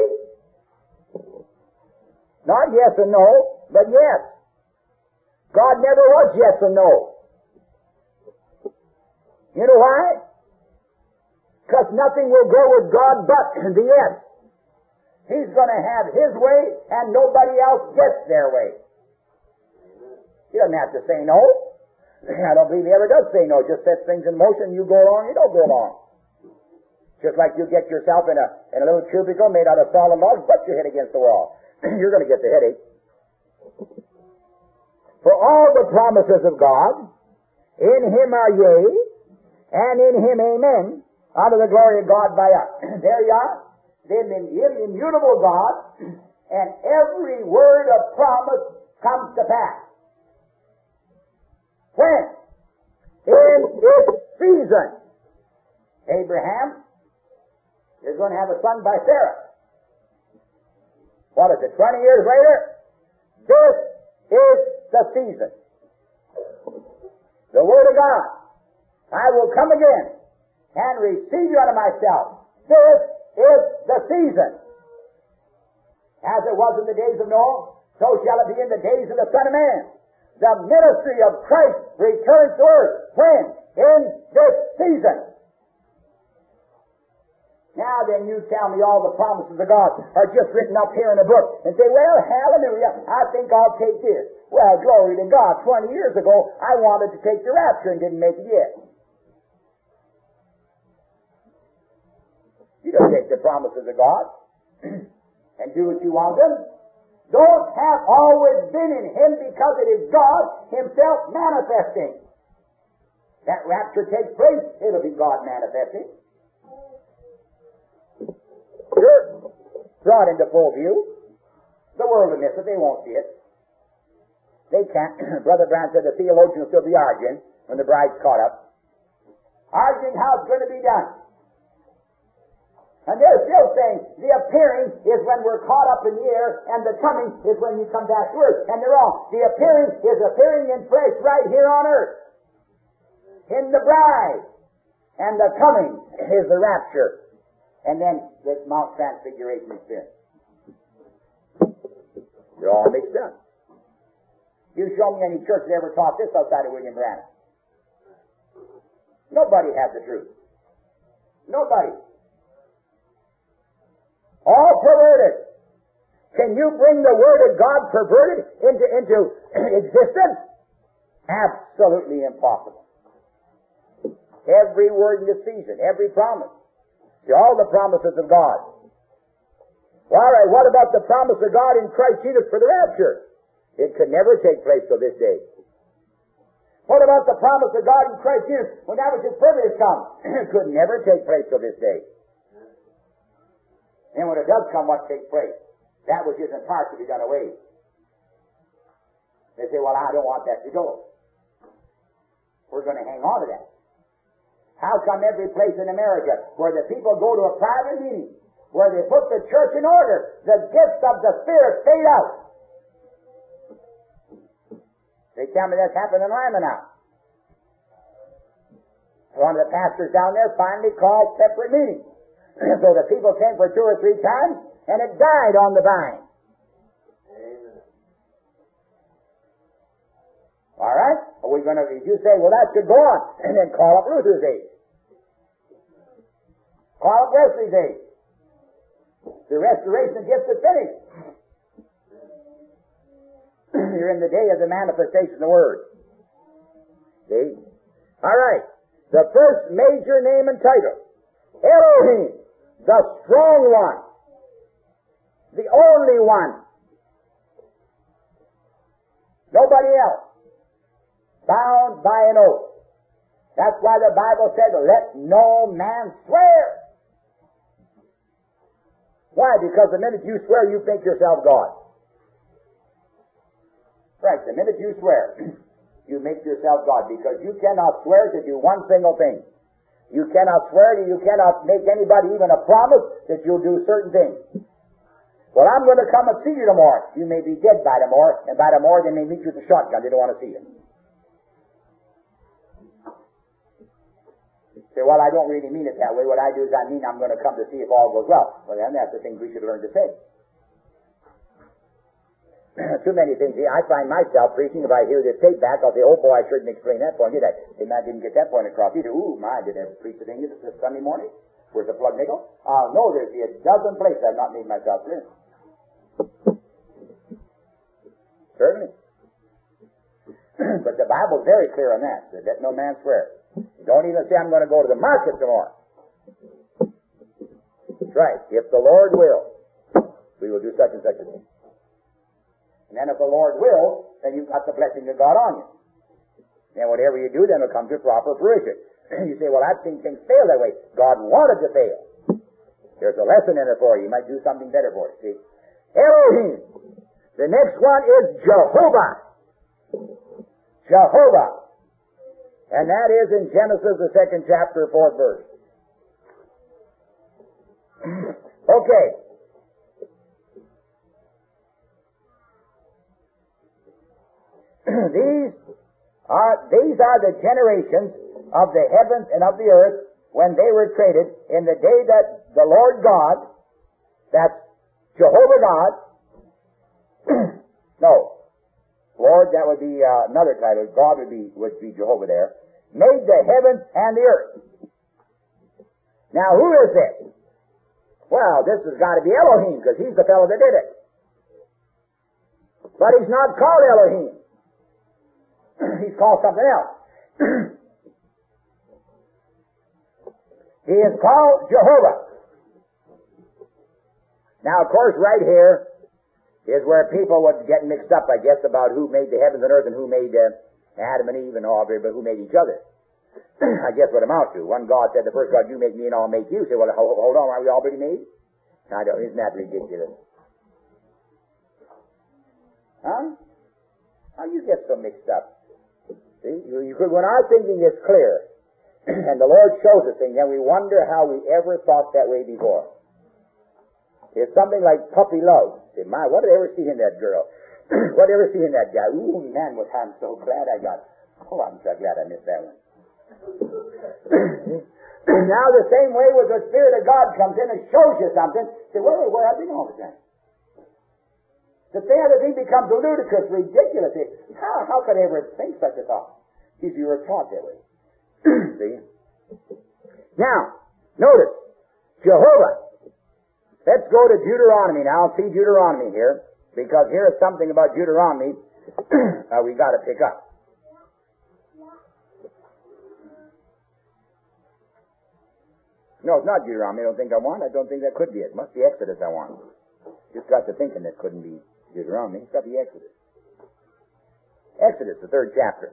Not yes and no, but yes. God never was yes and no. You know why? Because nothing will go with God but the yes. He's going to have His way, and nobody else gets their way. He doesn't have to say no. I don't believe He ever does say no. Just sets things in motion. You go along, you don't go along. Just like you get yourself in a in a little cubicle made out of solid logs, butt your head against the wall. You're going to get the headache. For all the promises of God, in Him are yea, and in Him amen, unto the glory of God by us. There you are. The immutable God, and every word of promise comes to pass. When? In its season. Abraham is going to have a son by Sarah. What is it, twenty years later? This is the season. The Word of God. I will come again and receive you unto myself. This is the season. As it was in the days of Noah, so shall it be in the days of the Son of Man. The ministry of Christ returns to earth. When? In this season. Now then, you tell me all the promises of God are just written up here in a book and say, well, hallelujah, I think I'll take this. Well, glory to God. Twenty years ago, I wanted to take the rapture and didn't make it yet. You don't take the promises of God and do what you want them. Those have always been in Him because it is God Himself manifesting. That rapture takes place, it'll be God manifesting. Sure, brought into full view. The world will miss it, they won't see it. They can't. Brother Brown said the theologians will still be arguing when the bride's caught up. Arguing how it's going to be done. And they're still saying the appearing is when we're caught up in the air, and the coming is when you come back to earth. And they're wrong. The appearing is appearing in flesh right here on earth, in the bride. And the coming is the rapture. And then the Mount Transfiguration experience. They're all mixed up. You show me any church that ever taught this outside of William Branham. Nobody had the truth. Nobody. All perverted. Can you bring the Word of God perverted into, into existence? Absolutely impossible. Every word in the season, every promise. See, all the promises of God. All right, what about the promise of God in Christ Jesus for the rapture? It could never take place till this day. What about the promise of God in Christ Jesus when that which is perfect has come? It could never take place till this day. And when it does come, what takes place? That which is in part to be done away. They say, well, I don't want that to go. We're going to hang on to that. How come every place in America where the people go to a private meeting, where they put the church in order, the gifts of the Spirit fade out? They tell me that's happened in Lima now. One of the pastors down there finally called separate meetings. So the people came for two or three times, and it died on the vine. Amen. All right? Are we going to, you say, well, that should go on, and then call up Luther's age. Call up Wesley's age. The restoration gifts is finished. You're in the day of the manifestation of the Word. See? All right. The first major name and title, Elohim, the strong one, the only one, nobody else, bound by an oath. That's why the Bible said, let no man swear. Why? Because the minute you swear, you think yourself God. Right, the minute you swear, you make yourself God, because you cannot swear to do one single thing. You cannot swear to, you cannot make anybody even a promise that you'll do certain things. Well, I'm going to come and see you tomorrow. You may be dead by tomorrow, and by tomorrow they may meet you with a shotgun. They don't want to see you. Say, well, I don't really mean it that way. What I do is I mean I'm going to come to see if all goes well. Well, then that's the thing we should learn to say. Too many things. I find myself preaching, if I hear this tape back, I'll say, oh boy, I shouldn't explain that point, did I? And I didn't get that point across either. Ooh, my, did I preach the thing this Sunday morning? Where's the plug nickel? Uh, no, there's a dozen places I've not made myself clear. Certainly. But the Bible's very clear on that. That let no man swear. Don't even say, I'm going to go to the market tomorrow. That's right. If the Lord will, we will do such and such a thing. And then if the Lord will, then you've got the blessing of God on you. Then whatever you do, then will come to proper fruition. You say, well, I've seen things fail that way. God wanted to fail. There's a lesson in it for you. You might do something better for it, see. Elohim. The next one is Jehovah. Jehovah. And that is in Genesis, the second chapter, fourth verse. Okay. These are, these are the generations of the heavens and of the earth when they were created in the day that the Lord God, that's Jehovah God, no, Lord, that would be uh, another title, God would be, would be Jehovah there, made the heavens and the earth. Now, who is this? Well, this has got to be Elohim, because he's the fellow that did it. But he's not called Elohim. He's called something else. He is called Jehovah. Now, of course, right here is where people would get mixed up, I guess, about who made the heavens and earth and who made uh, Adam and Eve and all, but who made each other. I guess what it amounts to. One God said, the first God, you make me and I'll make you. Say, well, hold on, are we already made? I don't, isn't that ridiculous? Huh? How you get so mixed up? See, you, you could, when our thinking is clear, and the Lord shows us things, then we wonder how we ever thought that way before. is something like puppy love. Say, my, what did I ever see in that girl? What did I ever see in that guy? Ooh, man, was I'm so glad I got. Oh, I'm so glad I missed that one. Now the same way with the Spirit of God comes in and shows you something. Say, where, where have you been all the time? The thing, the thing becomes ludicrous, ridiculous. How, how could I ever think such a thought? Because you were taught that way. See? Now, notice, Jehovah. Let's go to Deuteronomy now. See Deuteronomy here, because here is something about Deuteronomy uh, we got to pick up. No, it's not Deuteronomy. I don't think I want. I don't think that could be it. It must be Exodus I want. Just got to thinking that couldn't be Deuteronomy. It's got to be Exodus. Exodus, the third chapter.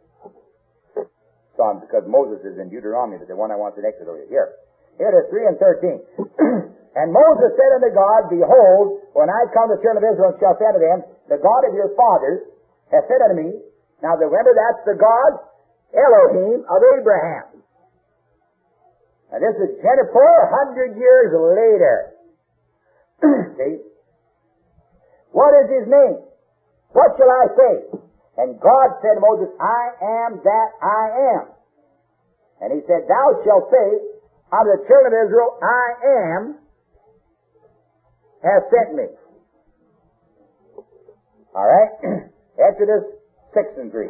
So, because Moses is in Deuteronomy, but the one I want is in Exodus. Here. Here it is, three and thirteen. And Moses said unto God, Behold, when I come to the children of Israel, and shall say unto them, The God of your fathers hath said unto me, now remember that's the God, Elohim of Abraham. And this is four hundred years later. See? What is his name? What shall I say? And God said to Moses, I am that I am. And he said, Thou shalt say unto the children of Israel, I am has sent me. All right? Exodus six and three.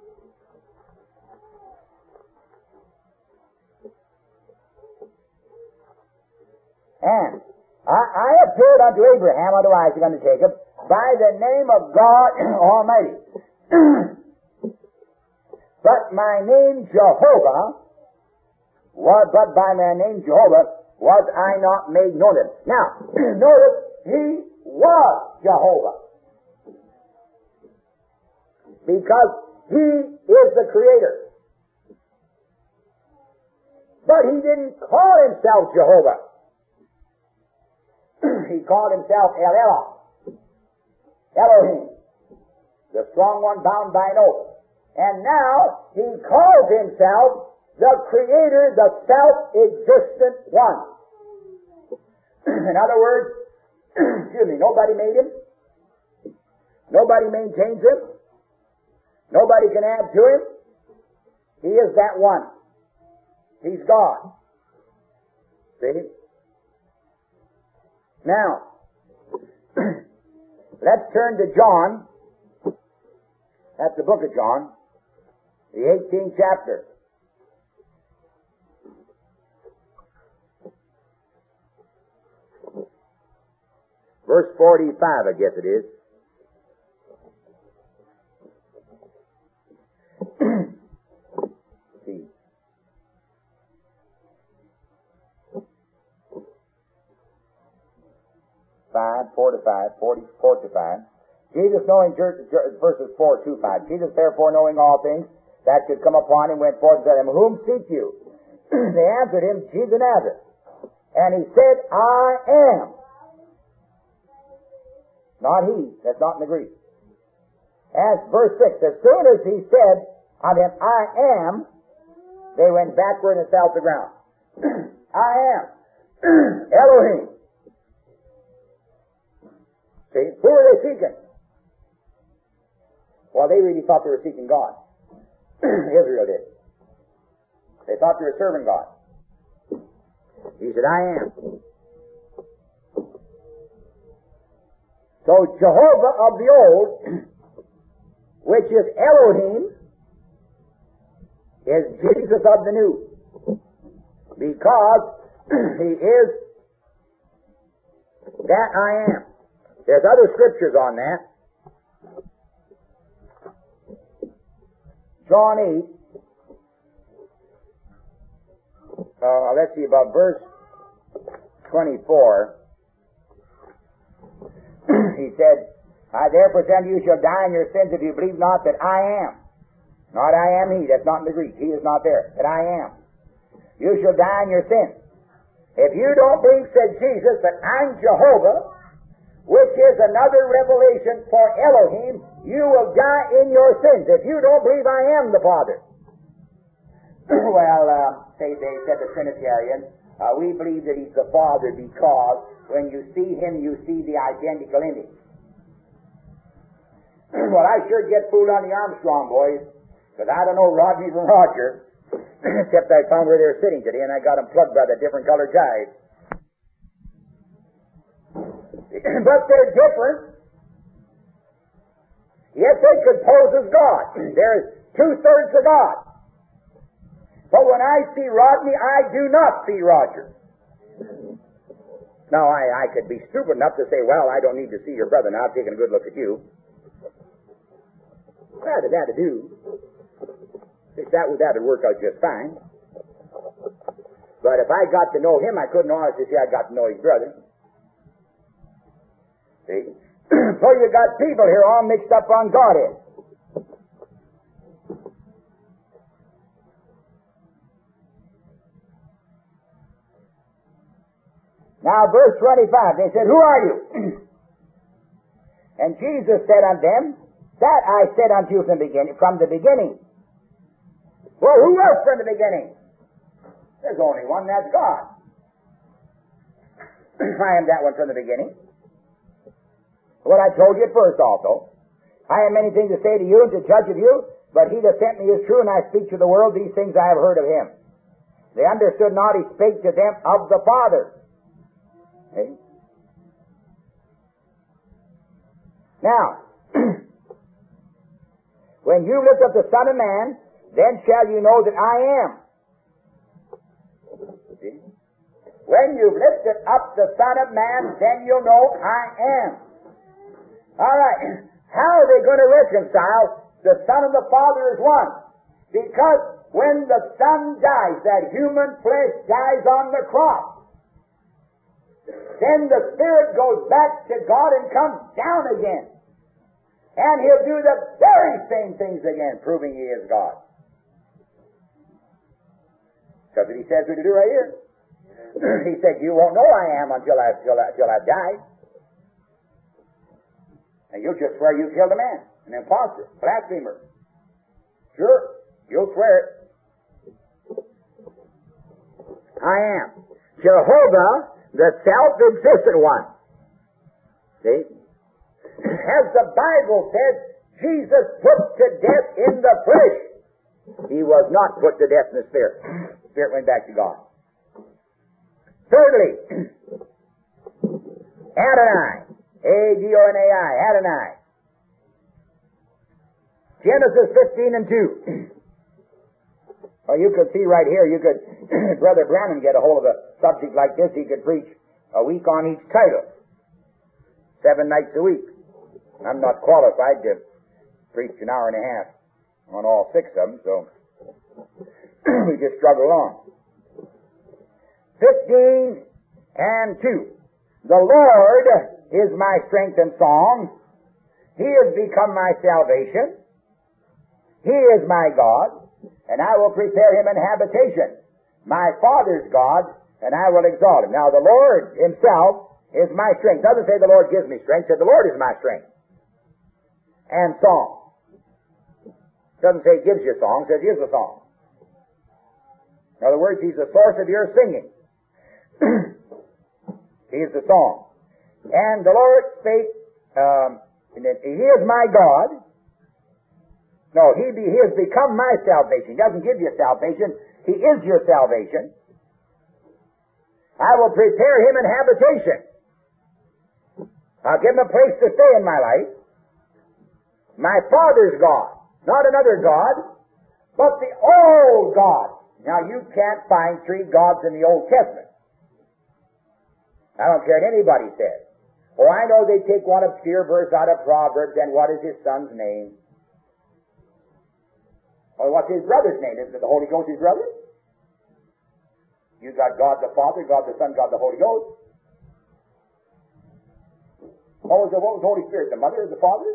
And I, I appeared unto Abraham, unto Isaac, unto Jacob, by the name of God Almighty. But my name Jehovah, was, but by my name Jehovah, was I not made known to him. Now, notice, he was Jehovah. Because he is the Creator. But he didn't call himself Jehovah. He called himself El Elah, Elohim, the strong one bound by an oath. And now he calls himself the Creator, the self-existent one. In other words, excuse me, nobody made him. Nobody maintains him. Nobody can add to him. He is that one. He's God. See? Now, let's turn to John. That's the book of John, the eighteenth chapter. Verse forty-five, I guess it is. See. Five, four to five, forty, four to five. Jesus knowing, verses four to five. Jesus therefore knowing all things that should come upon him went forth and said to him, Whom seek you? They answered him, Jesus of Nazareth. And he said, I am. Not he. That's not in the Greek. As verse six, as soon as he said unto him, I am, they went backward and fell to the ground. I am. Elohim. See? Who are they seeking? Well, they really thought they were seeking God. Israel did. They thought they were serving God. He said, I am. So Jehovah of the old, which is Elohim, is Jesus of the new. Because he is that I am. There's other scriptures on that. John eight. Uh, let's see, about verse twenty-four. He said, I therefore say unto you, shall die in your sins if you believe not that I am. Not I am he. That's not in the Greek. He is not there. That I am. You shall die in your sins. If you don't believe, said Jesus, that I'm Jehovah, which is another revelation for Elohim, you will die in your sins. If you don't believe I am the Father. Well, uh, say they said the Trinitarians, uh, we believe that he's the Father because when you see him, you see the identical image. Well, I sure get fooled on the Armstrong boys, because I don't know Rodney from Roger, except I found where they were sitting today, and I got them plugged by the different colored guys. But they're different. Yes, they could pose as God. There's two-thirds of God. But when I see Rodney, I do not see Roger. Now, I, I could be stupid enough to say, well, I don't need to see your brother now. I've taken a good look at you. That that'd do. If that would that'd work out just fine. But if I got to know him, I couldn't honestly say I got to know his brother. See? So you got people here all mixed up on Godhead. Now, verse twenty-five, they said, "Who are you?" And Jesus said unto them, "That I said unto you from the beginning." From the beginning. Well, who was from the beginning? There's only one, that's God. I am that one from the beginning. What I told you at first also. I have many things to say to you and to judge of you, but he that sent me is true, and I speak to the world these things I have heard of him. They understood not, he spake to them of the Father. Okay? Now, when you lift up the Son of Man, then shall you know that I am. See? When you've lifted up the Son of Man, then you'll know I am. All right. How are they going to reconcile the Son and the Father as one? Because when the Son dies, that human flesh dies on the cross. Then the Spirit goes back to God and comes down again. And He'll do the very same things again, proving He is God. That's what He says we're to do right here. He said, "You won't know I am until I've, until I, until I've died." And you'll just swear you killed a man, an impostor, blasphemer. Sure, you'll swear it. I am Jehovah, the self-existent one. See? As the Bible says, Jesus put to death in the flesh. He was not put to death in the spirit. The spirit went back to God. Thirdly, Adonai. A D O N A I, Adonai. Genesis fifteen and two. Well, you could see right here, you could, Brother Branham get a hold of a subject like this, he could preach a week on each title. Seven nights a week. I'm not qualified to preach an hour and a half on all six of them, so we just struggle along. Fifteen and two. The Lord is my strength and song. He has become my salvation. He is my God, and I will prepare him an habitation. My Father's God, and I will exalt him. Now the Lord himself is my strength. Doesn't say the Lord gives me strength, said the Lord is my strength. And song. Doesn't say he gives you a song, says he is a song. In other words, he's the source of your singing. He is the song. And the Lord spake, um, He is my God. No, he, be, he has become my salvation. He doesn't give you salvation. He is your salvation. I will prepare him an habitation. I'll give him a place to stay in my life. My Father's God. Not another God, but the old God. Now, you can't find three gods in the Old Testament. I don't care what anybody says. Oh, I know they take one obscure verse out of Proverbs, and what is his son's name? Or what's his brother's name? Isn't it the Holy Ghost his brother? You got God the Father, God the Son, God the Holy Ghost. What was the, what was the Holy Spirit? The Mother or the Father?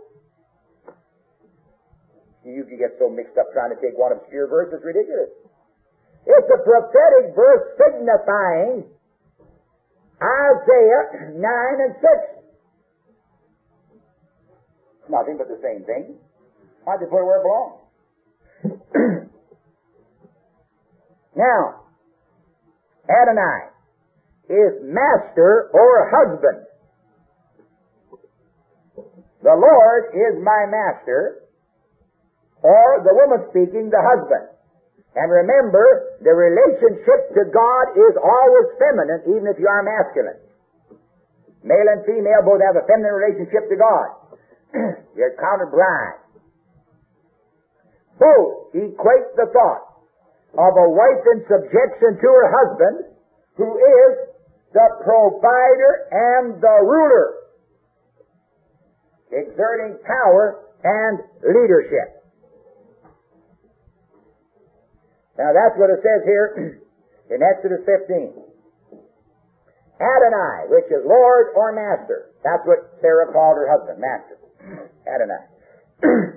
You can get so mixed up trying to take one obscure verse, it's ridiculous. It's a prophetic verse signifying Isaiah nine and six. Nothing but the same thing. Why'd they put it where it belongs? Now, Adonai. is master or husband. The Lord is my master, or the woman speaking, the husband. And remember, the relationship to God is always feminine, even if you are masculine. Male and female both have a feminine relationship to God. They're counted bride. Both equate the thought of a wife in subjection to her husband, who is the provider and the ruler, exerting power and leadership. Now that's what it says here in Exodus fifteen. Adonai, which is Lord or Master. That's what Sarah called her husband, Master. Adonai.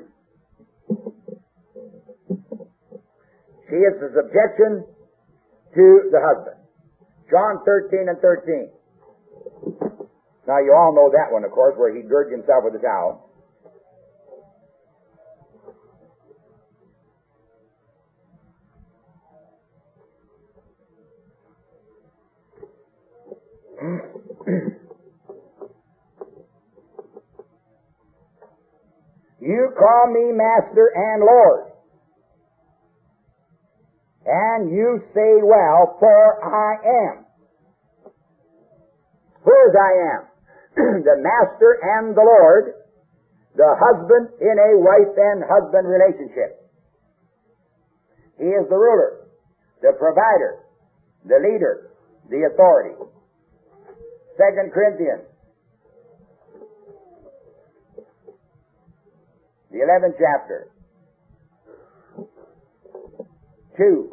She is the subjection to the husband. John thirteen and thirteen. Now you all know that one, of course, where he girded himself with a towel. You call me Master and Lord, and you say, well, for I am. Whose I am? The Master and the Lord, the husband in a wife and husband relationship. He is the ruler, the provider, the leader, the authority. Second Corinthians, the eleventh chapter, two,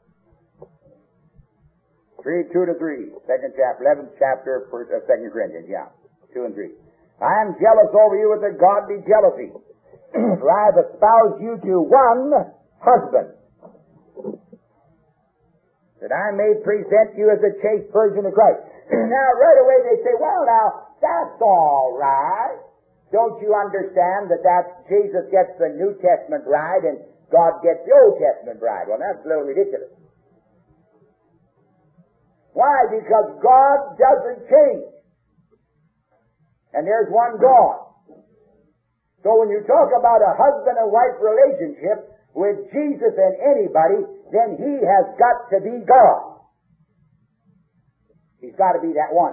three, two to three. Second chapter, eleventh chapter, first, uh, Second Corinthians, yeah, two and three. I am jealous over you with a godly jealousy, for I have espoused you to one husband, that I may present you as a chaste virgin of Christ. Now, right away they say, well, now, that's all right. Don't you understand that that's, Jesus gets the New Testament bride and God gets the Old Testament bride? Well, that's a little ridiculous. Why? Because God doesn't change. And there's one God. So when you talk about a husband and wife relationship with Jesus and anybody, then he has got to be God. He's got to be that one.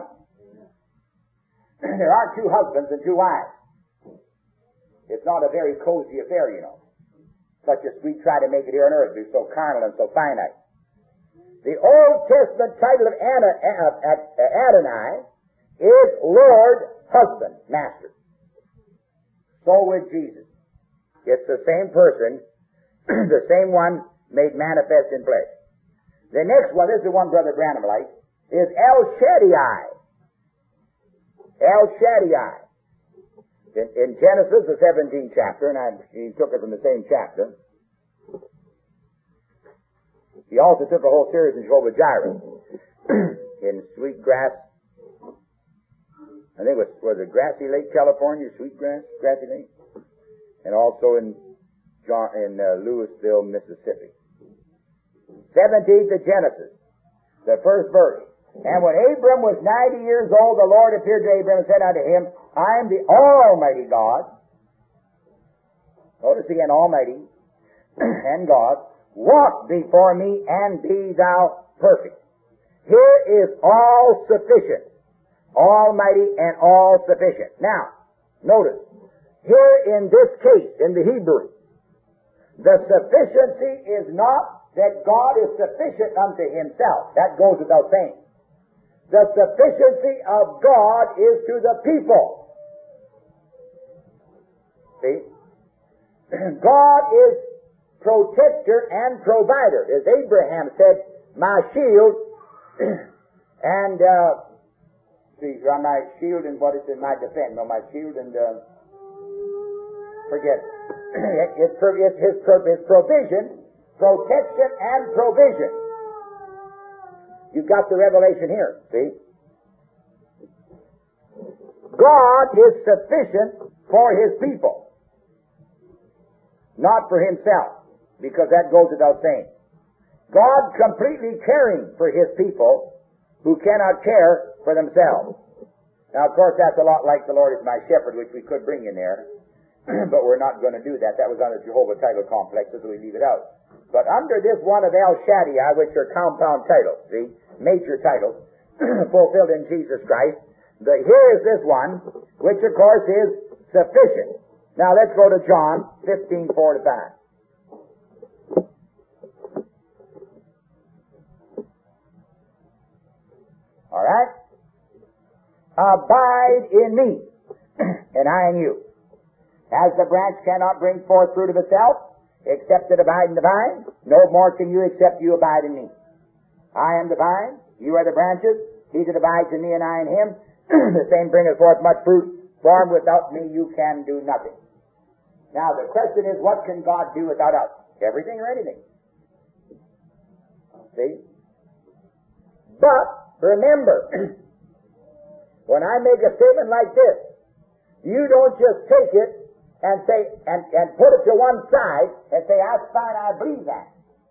There aren't two husbands and two wives. It's not a very cozy affair, you know. Such as we try to make it here on earth. We're so carnal and so finite. The Old Testament title of Adonai is Lord, Husband, Master. So with Jesus. It's the same person, the same one made manifest in flesh. The next one, this is the one Brother Branham likes, is El Shaddai. El Shaddai. In, in Genesis, the seventeenth chapter, and I, he took it from the same chapter. He also took a whole series in Jehovah Jireh. In Sweetgrass, I think it was, was it Grassy Lake, California, Sweetgrass, Grassy Lake? And also in John, in uh, Louisville, Mississippi. seventeenth of Genesis, the first verse. And when Abram was ninety years old, the Lord appeared to Abram and said unto him, I am the Almighty God. Notice again, Almighty and God. Walk before me and be thou perfect. Here is all sufficient. Almighty and all sufficient. Now, notice, here in this case, in the Hebrew, the sufficiency is not that God is sufficient unto himself. That goes without saying. The sufficiency of God is to the people. See? God is protector and provider. As Abraham said, my shield and, uh, see, my shield and what is in my defense? No, my shield and, uh, forget it. It's, it's his, his provision, protection and provision. You've got the revelation here, see? God is sufficient for his people, not for himself, because that goes without saying. God completely caring for his people who cannot care for themselves. Now, of course, that's a lot like the Lord is my shepherd, which we could bring in there, but we're not going to do that. That was on the Jehovah title complex, so we leave it out. But under this one of El Shaddai, which are compound titles, see, major titles, fulfilled in Jesus Christ, the, here is this one, which of course is sufficient. Now let's go to John fifteen, four to five. All right? Abide in me, and I in you. As the branch cannot bring forth fruit of itself, except it abide in the vine, no more can you except you abide in me. I am the vine, you are the branches, he that abides in me and I in him, the same bringeth forth much fruit, for without me you can do nothing. Now the question is, what can God do without us? Everything or anything. See? But, remember, when I make a statement like this, you don't just take it and say, and, and put it to one side and say, that's fine, I believe that.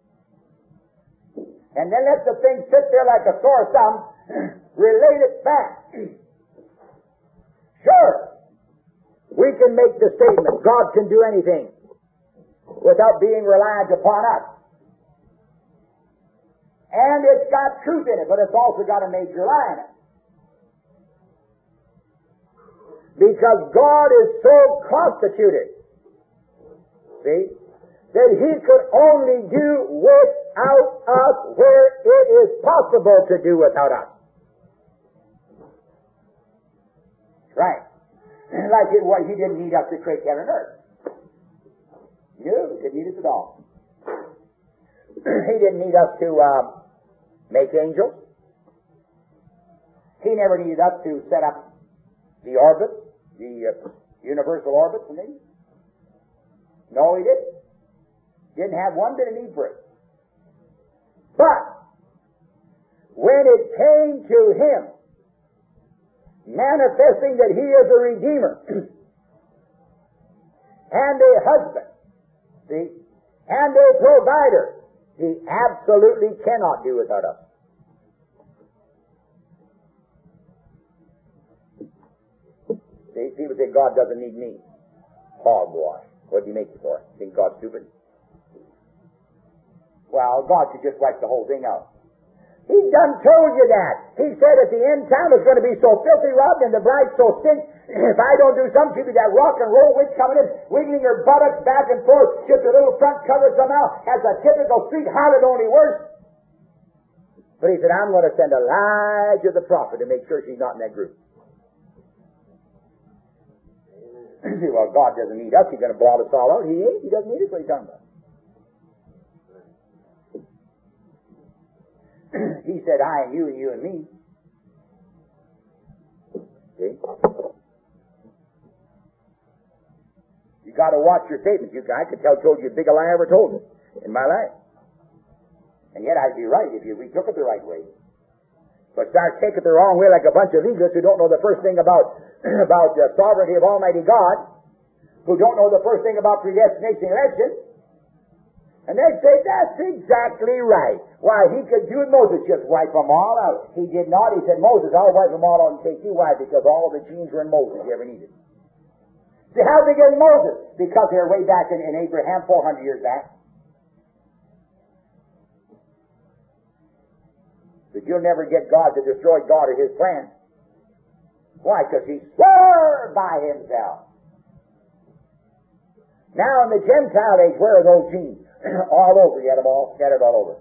And then let the thing sit there like a sore thumb, relate it back. Sure, we can make the statement, God can do anything without being reliant upon us. And it's got truth in it, but it's also got a major lie in it. Because God is so constituted, see, that He could only do without us where it is possible to do without us. Right. Like it was, He didn't need us to create heaven and earth. No, He didn't need us at all. He didn't need us to um, make angels. He never needed us to set up the orbit, the uh, universal orbits and things. No, He didn't. Didn't have one bit of need for it. But when it came to Him manifesting that He is a Redeemer and a husband, see, and a provider, He absolutely cannot do without us. See, people say God doesn't need me. Hogwash. What do you make it for? Think God's stupid? Well, God could just wipe the whole thing out. He done told you that. He said at the end time it's going to be so filthy rotten and the bride so stink. If I don't do something, she'll be that rock and roll witch coming in, wiggling her buttocks back and forth, just a little front cover somehow, as a typical street harlot, only worse. But He said, I'm going to send Elijah the prophet to make sure she's not in that group. You say, well, God doesn't need us. He's going to blot us all out. He ain't. He doesn't need us. What He's talking about? He said, I and you and you and me. See? You got to watch your statements. You, I could tell, told you as big a lie I ever told in my life. And yet I'd be right if you we took it the right way. But start taking it the wrong way like a bunch of legalists who don't know the first thing about, about the sovereignty of Almighty God, who don't know the first thing about predestination and election. And they'd say, that's exactly right. Why, He could do it. Moses just wipe them all out. He did not. He said, Moses, I'll wipe them all out and take you. Why? Because all the genes were in Moses you ever needed. See, how did they get in Moses? Because they were way back in, in Abraham, four hundred years back. But you'll never get God to destroy God or His plan. Why? Because He swore by Himself. Now in the Gentile age, where are those genes? All over. You had them all scattered all over.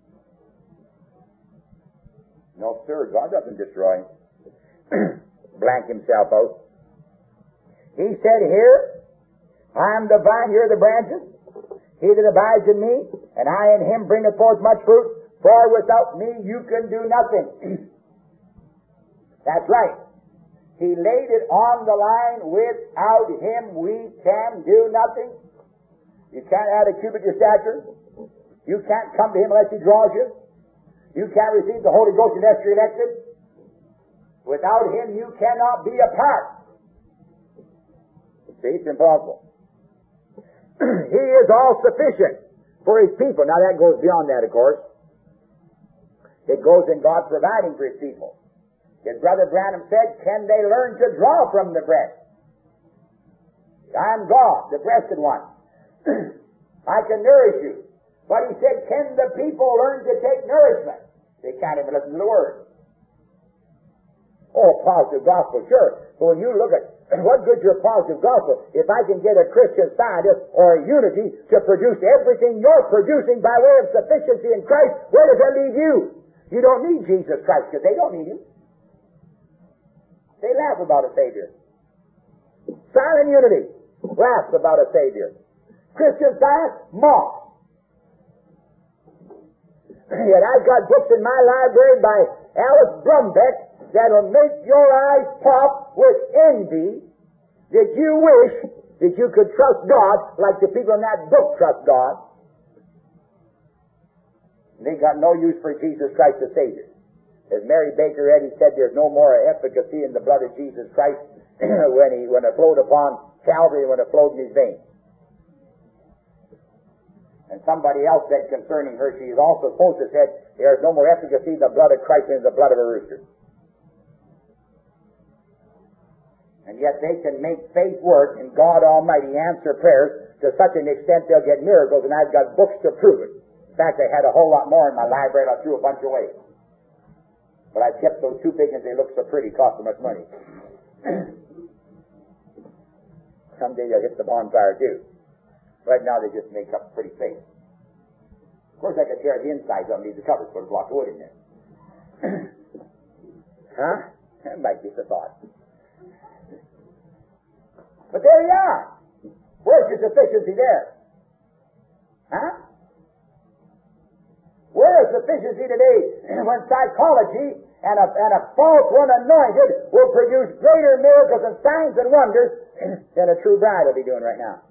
No, sir. God doesn't destroy. Blank Himself out. He said here, I am the vine, you're the branches. He that abides in me, and I in him bringeth forth much fruit. For without me you can do nothing. That's right. He laid it on the line. Without Him we can do nothing. You can't add a cubit to your stature. You can't come to Him unless He draws you. You can't receive the Holy Ghost unless you're elected. Without Him you cannot be a part. See, it's impossible. He is all sufficient for His people. Now that goes beyond that, of course. It goes in God providing for His people. As Brother Branham said, can they learn to draw from the breast? I am God, the breasted one. I can nourish you. But he said, can the people learn to take nourishment? They can't even listen to the Word. Oh, positive gospel, sure. But when you look at what good's your positive gospel if I can get a Christian Scientist or a Unity to produce everything you're producing by way of sufficiency in Christ, where does that leave you? You don't need Jesus Christ because they don't need Him. They laugh about a Savior. Silent Unity laughs about a Savior. Christian Science mocks. Yet I've got books in my library by Alice Brumbeck that'll make your eyes pop with envy that you wish that you could trust God like the people in that book trust God. They got no use for Jesus Christ the Savior. As Mary Baker Eddy said, there's no more efficacy in the blood of Jesus Christ when he when it flowed upon Calvary when it flowed in His veins. And somebody else said concerning her, she is also supposed to have said, there is no more efficacy in the blood of Christ than in the blood of a rooster. And yet they can make faith work and God Almighty answer prayers to such an extent they'll get miracles, and I've got books to prove it. In fact, I had a whole lot more in my library and I threw a bunch away. But I kept those two big ones, they look so pretty, cost so much money. Someday they'll hit the bonfire too. Right now they just make up a pretty face. Of course I could tear the insides of them, need the covers, put a block of wood in there. Huh? That might be the thought. But there you are. Where's your sufficiency there? Huh? Where is sufficiency today when psychology and a, and a false one anointed will produce greater miracles and signs and wonders than a true bride will be doing right now?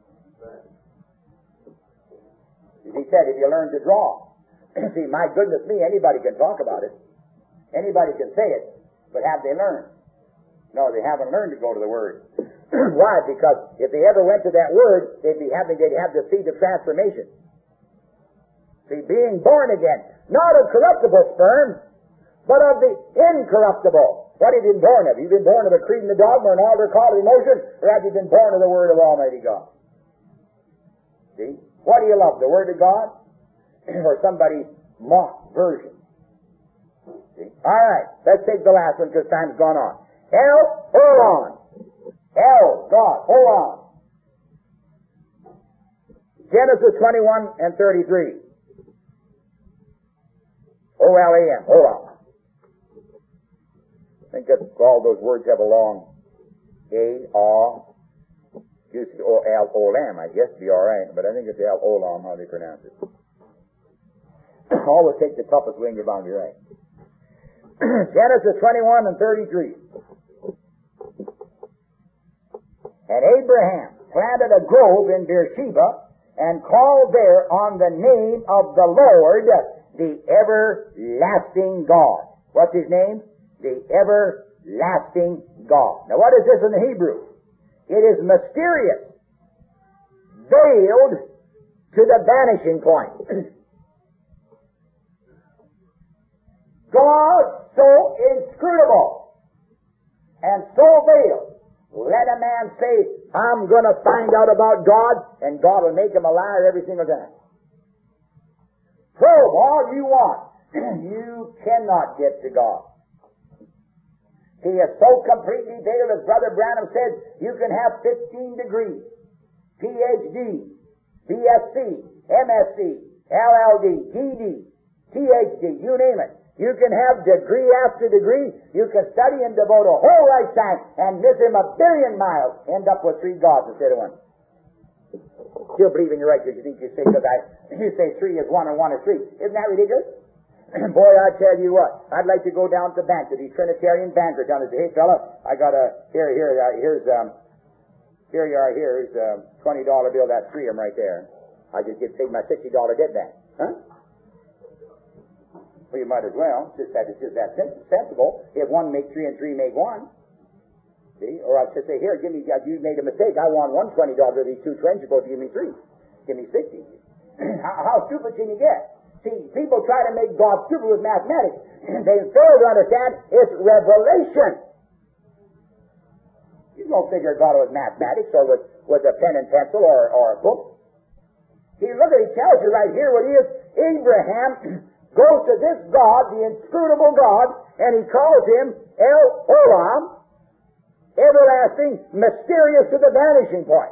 He said, if you learn to draw. See, my goodness me, anybody can talk about it. Anybody can say it. But have they learned? No, they haven't learned to go to the Word. Why? Because if they ever went to that Word, they'd be having, they'd have the seed of transformation. See, being born again, not of corruptible sperm, but of the incorruptible. What have you been born of? Have you been born of a creed and a dogma or an altar call of emotion, or have you been born of the Word of Almighty God? See? What do you love, the Word of God or somebody's mock version? See? All right, let's take the last one because time's gone on. L, hold on. L, God, hold on. Genesis twenty-one and thirty-three. O L A M, hold on. I think that all those words have a long A, R, or Al Olam, I guess, be all right, but I think it's Al Olam, how they pronounce it. Always take the toughest way and you're bound to be right. Genesis twenty-one and thirty-three. And Abraham planted a grove in Beersheba and called there on the name of the Lord, the everlasting God. What's His name? The everlasting God. Now what is this in the Hebrew? It is mysterious, veiled to the vanishing point. God so inscrutable and so veiled. Let a man say, I'm going to find out about God, and God will make him a liar every single time. Probe all you want. You cannot get to God. He is so completely veiled, as Brother Branham said, you can have fifteen degrees, P H D, B S C, M S C, L L D, D D, T H D, you name it. You can have degree after degree. You can study and devote a whole lifetime and miss him a billion miles, end up with three gods instead of one. Still believe in your right because you think you say, because I, you say three is one and one is three. Isn't that ridiculous? Boy, I tell you what, I'd like to go down to the bank to these Trinitarian bankers down there. Hey, fella, I got a here, here, uh, here's um, here you are. Here's a twenty dollar bill. That's three of them right there. I just get paid my sixty dollar debt back, huh? Well, you might as well. Just that it's just that sensible. If one make three and three make one, see? Or I should say, here, give me. You made a mistake. I want one twenty dollar. These two twins. You're supposed to give me three. Give me sixty. how, how stupid can you get? See, people try to make God stupid with mathematics. They fail to understand it's revelation. You don't figure God with mathematics or with, with a pen and pencil or, or a book. He look at, he tells you right here what he is. Abraham goes to this God, the inscrutable God, and he calls him El Olam, everlasting, mysterious to the vanishing point.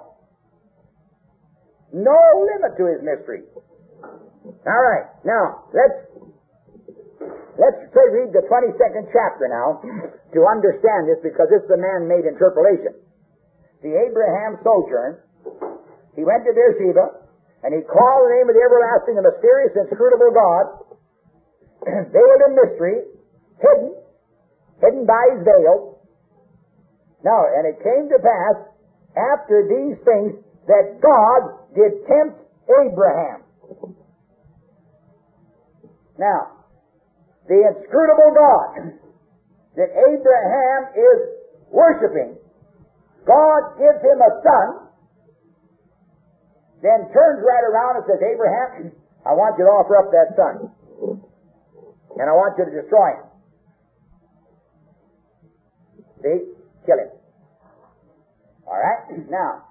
No limit to his mystery. All right, now let's let's say read the twenty-second chapter now to understand this, because this is a man-made interpolation. See, Abraham sojourned. He went to Beersheba, and he called the name of the everlasting, the mysterious, inscrutable God, veiled in mystery, hidden, hidden by his veil. Now, and it came to pass after these things that God did tempt Abraham. Now, the inscrutable God that Abraham is worshiping, God gives him a son, then turns right around and says, Abraham, I want you to offer up that son, and I want you to destroy him. See? Kill him. All right? Now,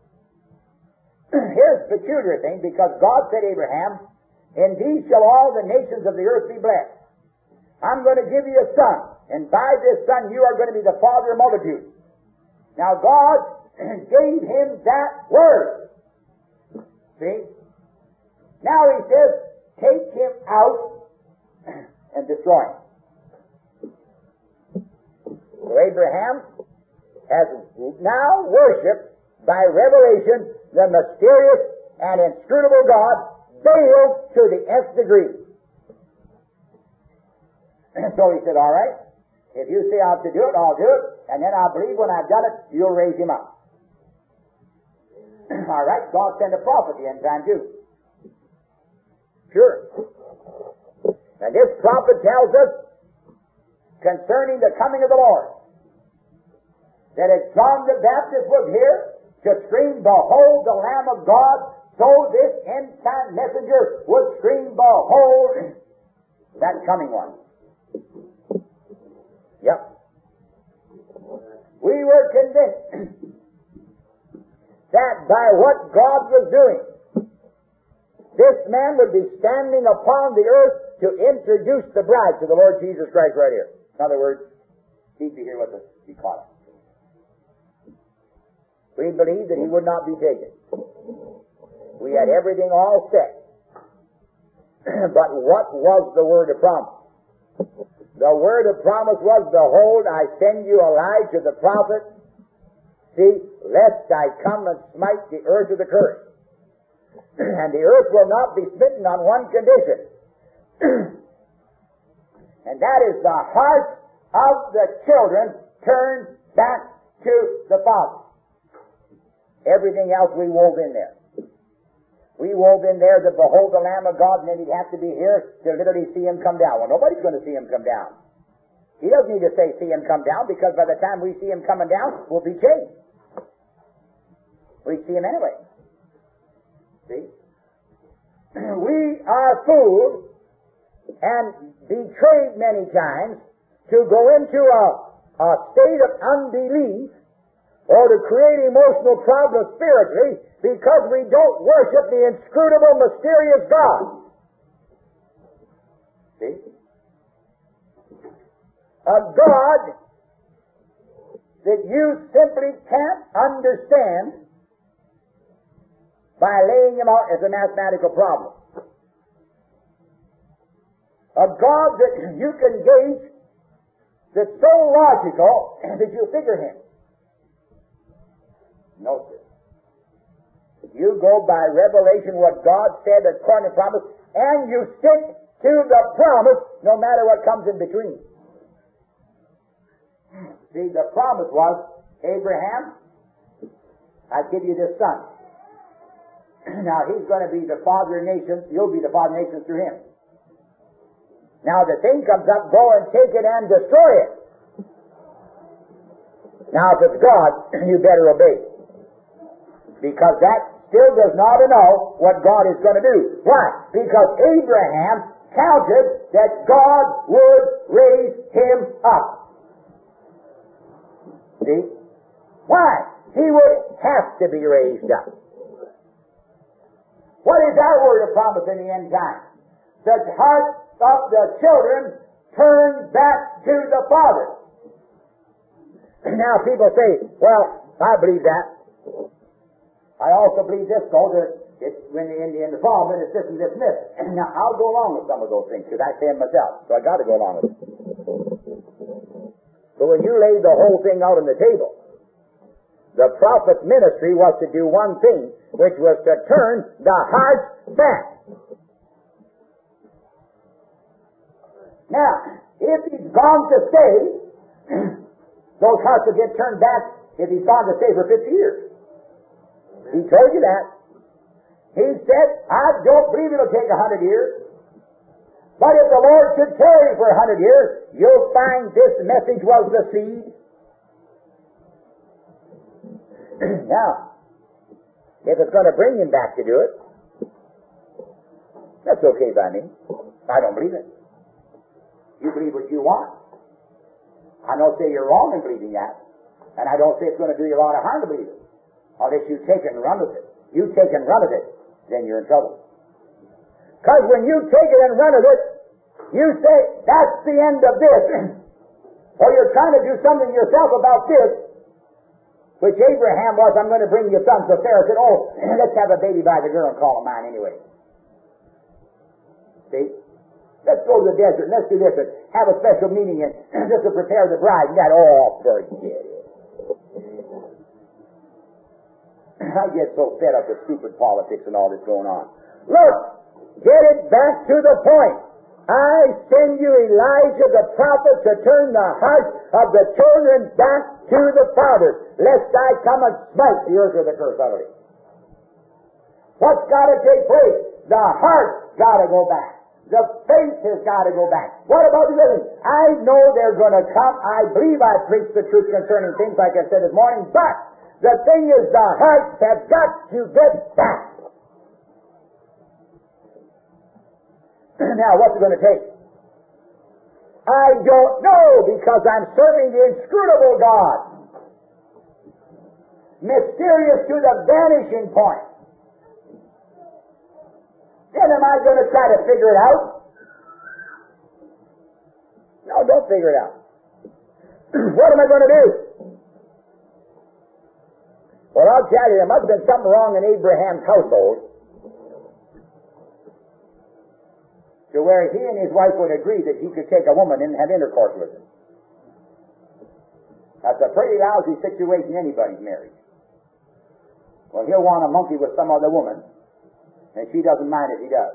here's the peculiar thing, because God said to Abraham, in these shall all the nations of the earth be blessed. I'm going to give you a son, and by this son you are going to be the father of multitudes. Now God gave him that word. See? Now he says, take him out and destroy him. So Abraham has now worshipped by revelation the mysterious and inscrutable God, veiled to the nth degree. So he said, all right, if you say I have to do it, I'll do it, and then I believe when I've done it, you'll raise him up. All right, God sent a prophet the end time too. Sure. And this prophet tells us concerning the coming of the Lord, that as John the Baptist was here to scream, behold the Lamb of God, so this end-time messenger would scream, behold that coming one. Yep. We were convinced that by what God was doing, this man would be standing upon the earth to introduce the bride to the Lord Jesus Christ right here. In other words, he'd be here with us, be caught. We believed that he would not be taken. We had everything all set. But what was the word of promise? The word of promise was, behold, I send you Elijah the prophet, see, lest I come and smite the earth with a curse. And the earth will not be smitten on one condition. And that is the hearts of the children turned back to the Father. Everything else we wove in there. We wove in there that behold the Lamb of God, and then he'd have to be here to literally see him come down. Well, nobody's going to see him come down. He doesn't need to say see him come down, because by the time we see him coming down, we'll be changed. We see him anyway. See? We are fooled and betrayed many times to go into a, a state of unbelief or to create emotional problems spiritually, because we don't worship the inscrutable, mysterious God. See? A God that you simply can't understand by laying him out as a mathematical problem. A God that you can gauge that's so logical that you figure him. No, sir. You go by revelation what God said according to promise, and you stick to the promise no matter what comes in between. See, the promise was, Abraham, I give you this son. Now he's going to be the father of nations, you'll be the father of nations through him. Now the thing comes up, go and take it and destroy it. Now if it's God, you better obey. Because that still does not know what God is going to do. Why? Because Abraham counted that God would raise him up. See? Why? He would have to be raised up. What is our word of promise in the end time? The hearts of the children turn back to the Father. Now people say, well, I believe that. I also believe this goes, it's when the in the involvement is this and this and this. Now, I'll go along with some of those things because I say them myself, so I got to go along with them. But when you lay the whole thing out on the table, the prophet's ministry was to do one thing, which was to turn the hearts back. Now, if he's gone to stay, those hearts will get turned back if he's gone to stay for fifty years. He told you that. He said, I don't believe it'll take a hundred years. But if the Lord should tarry for a hundred years, you'll find this message was the seed. Now, if it's going to bring him back to do it, that's okay by me. I don't believe it. You believe what you want. I don't say you're wrong in believing that. And I don't say it's going to do you a lot of harm to believe it. Unless you take it and run with it. You take and run with it, then you're in trouble. Because when you take it and run with it, you say, that's the end of this. Or you're trying to do something yourself about this, which Abraham was, I'm going to bring you a son. So Sarah said, oh, let's have a baby by the girl and call him mine anyway. See? Let's go to the desert and let's do this and have a special meeting and just to prepare the bride. And that, oh, forget it. I get so fed up with stupid politics and all this going on. Look, get it back to the point. I send you Elijah the prophet to turn the hearts of the children back to the fathers, lest I come and smite the earth with a curse utterly. What's got to take place? The heart's got to go back. The faith has got to go back. What about the other thing? I know they're going to come. I believe I preached the truth concerning things like I said this morning, but the thing is the hearts have got to get back. Now, what's it going to take? I don't know, because I'm serving the inscrutable God. Mysterious to the vanishing point. Then am I going to try to figure it out? No, don't figure it out. What am I going to do? Well, I'll tell you, there must have been something wrong in Abraham's household to where he and his wife would agree that he could take a woman and have intercourse with her. That's a pretty lousy situation in anybody's marriage. Well, he'll want a monkey with some other woman, and she doesn't mind if he does.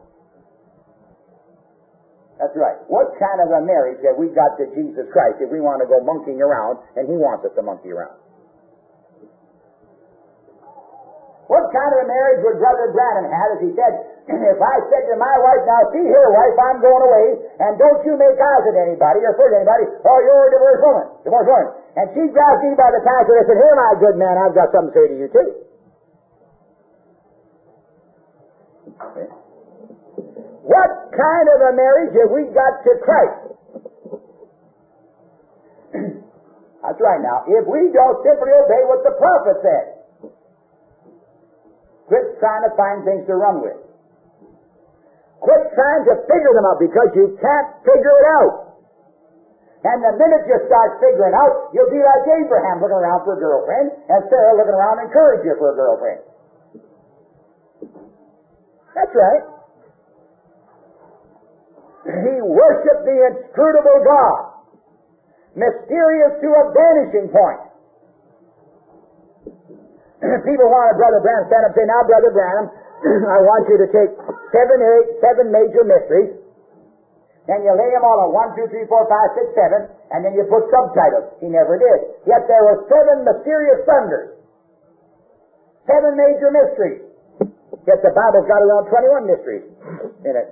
That's right. What kind of a marriage have we got to Jesus Christ if we want to go monkeying around and he wants us to monkey around? What kind of a marriage would Brother Branham have if he said, if I said to my wife, now see here, wife, I'm going away, and don't you make eyes at anybody or flirt at anybody, or you're a divorced woman, divorced woman. And she grabs me by the tassel and said, here, my good man, I've got something to say to you too. Okay. What kind of a marriage have we got to Christ? That's right now. If we don't simply obey what the prophet said, quit trying to find things to run with. Quit trying to figure them out, because you can't figure it out. And the minute you start figuring out, you'll be like Abraham looking around for a girlfriend, and Sarah looking around and encourage you for a girlfriend. That's right. He worshipped the inscrutable God, mysterious to a vanishing point. People want a Brother Branham stand up and say, now, Brother Branham, I want you to take seven or eight, seven major mysteries, and you lay them all on one, two, three, four, five, six, seven, and then you put subtitles. He never did. Yet there were seven mysterious thunders, seven major mysteries. Yet the Bible's got around twenty-one mysteries in it.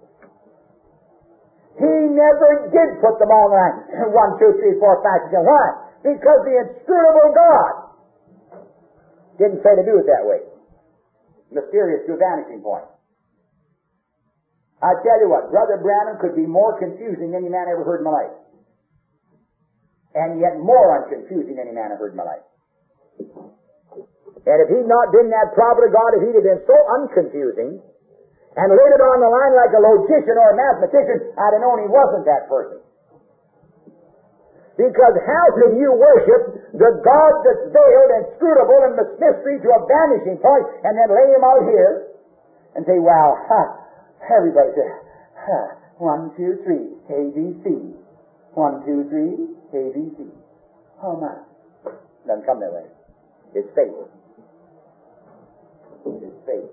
He never did put them all on one, two, three, four, five, six, seven. Why? Because the inscrutable God didn't say to do it that way. mysterious to a vanishing point. I tell you what, Brother Branham could be more confusing than any man I ever heard in my life. And yet more unconfusing than any man I heard in my life. And if he'd not been that prophet of God, if he'd have been so unconfusing and laid it on the line like a logician or a mathematician, I'd have known he wasn't that person. Because how can you worship the God that's veiled and scrutable in the mystery to a vanishing point and then lay him out here and say, well, ha, everybody says, ha, one, two, three, A, B, C. One, two, three, A, B, C. Oh, my. Doesn't come that way. It's faith. It's faith.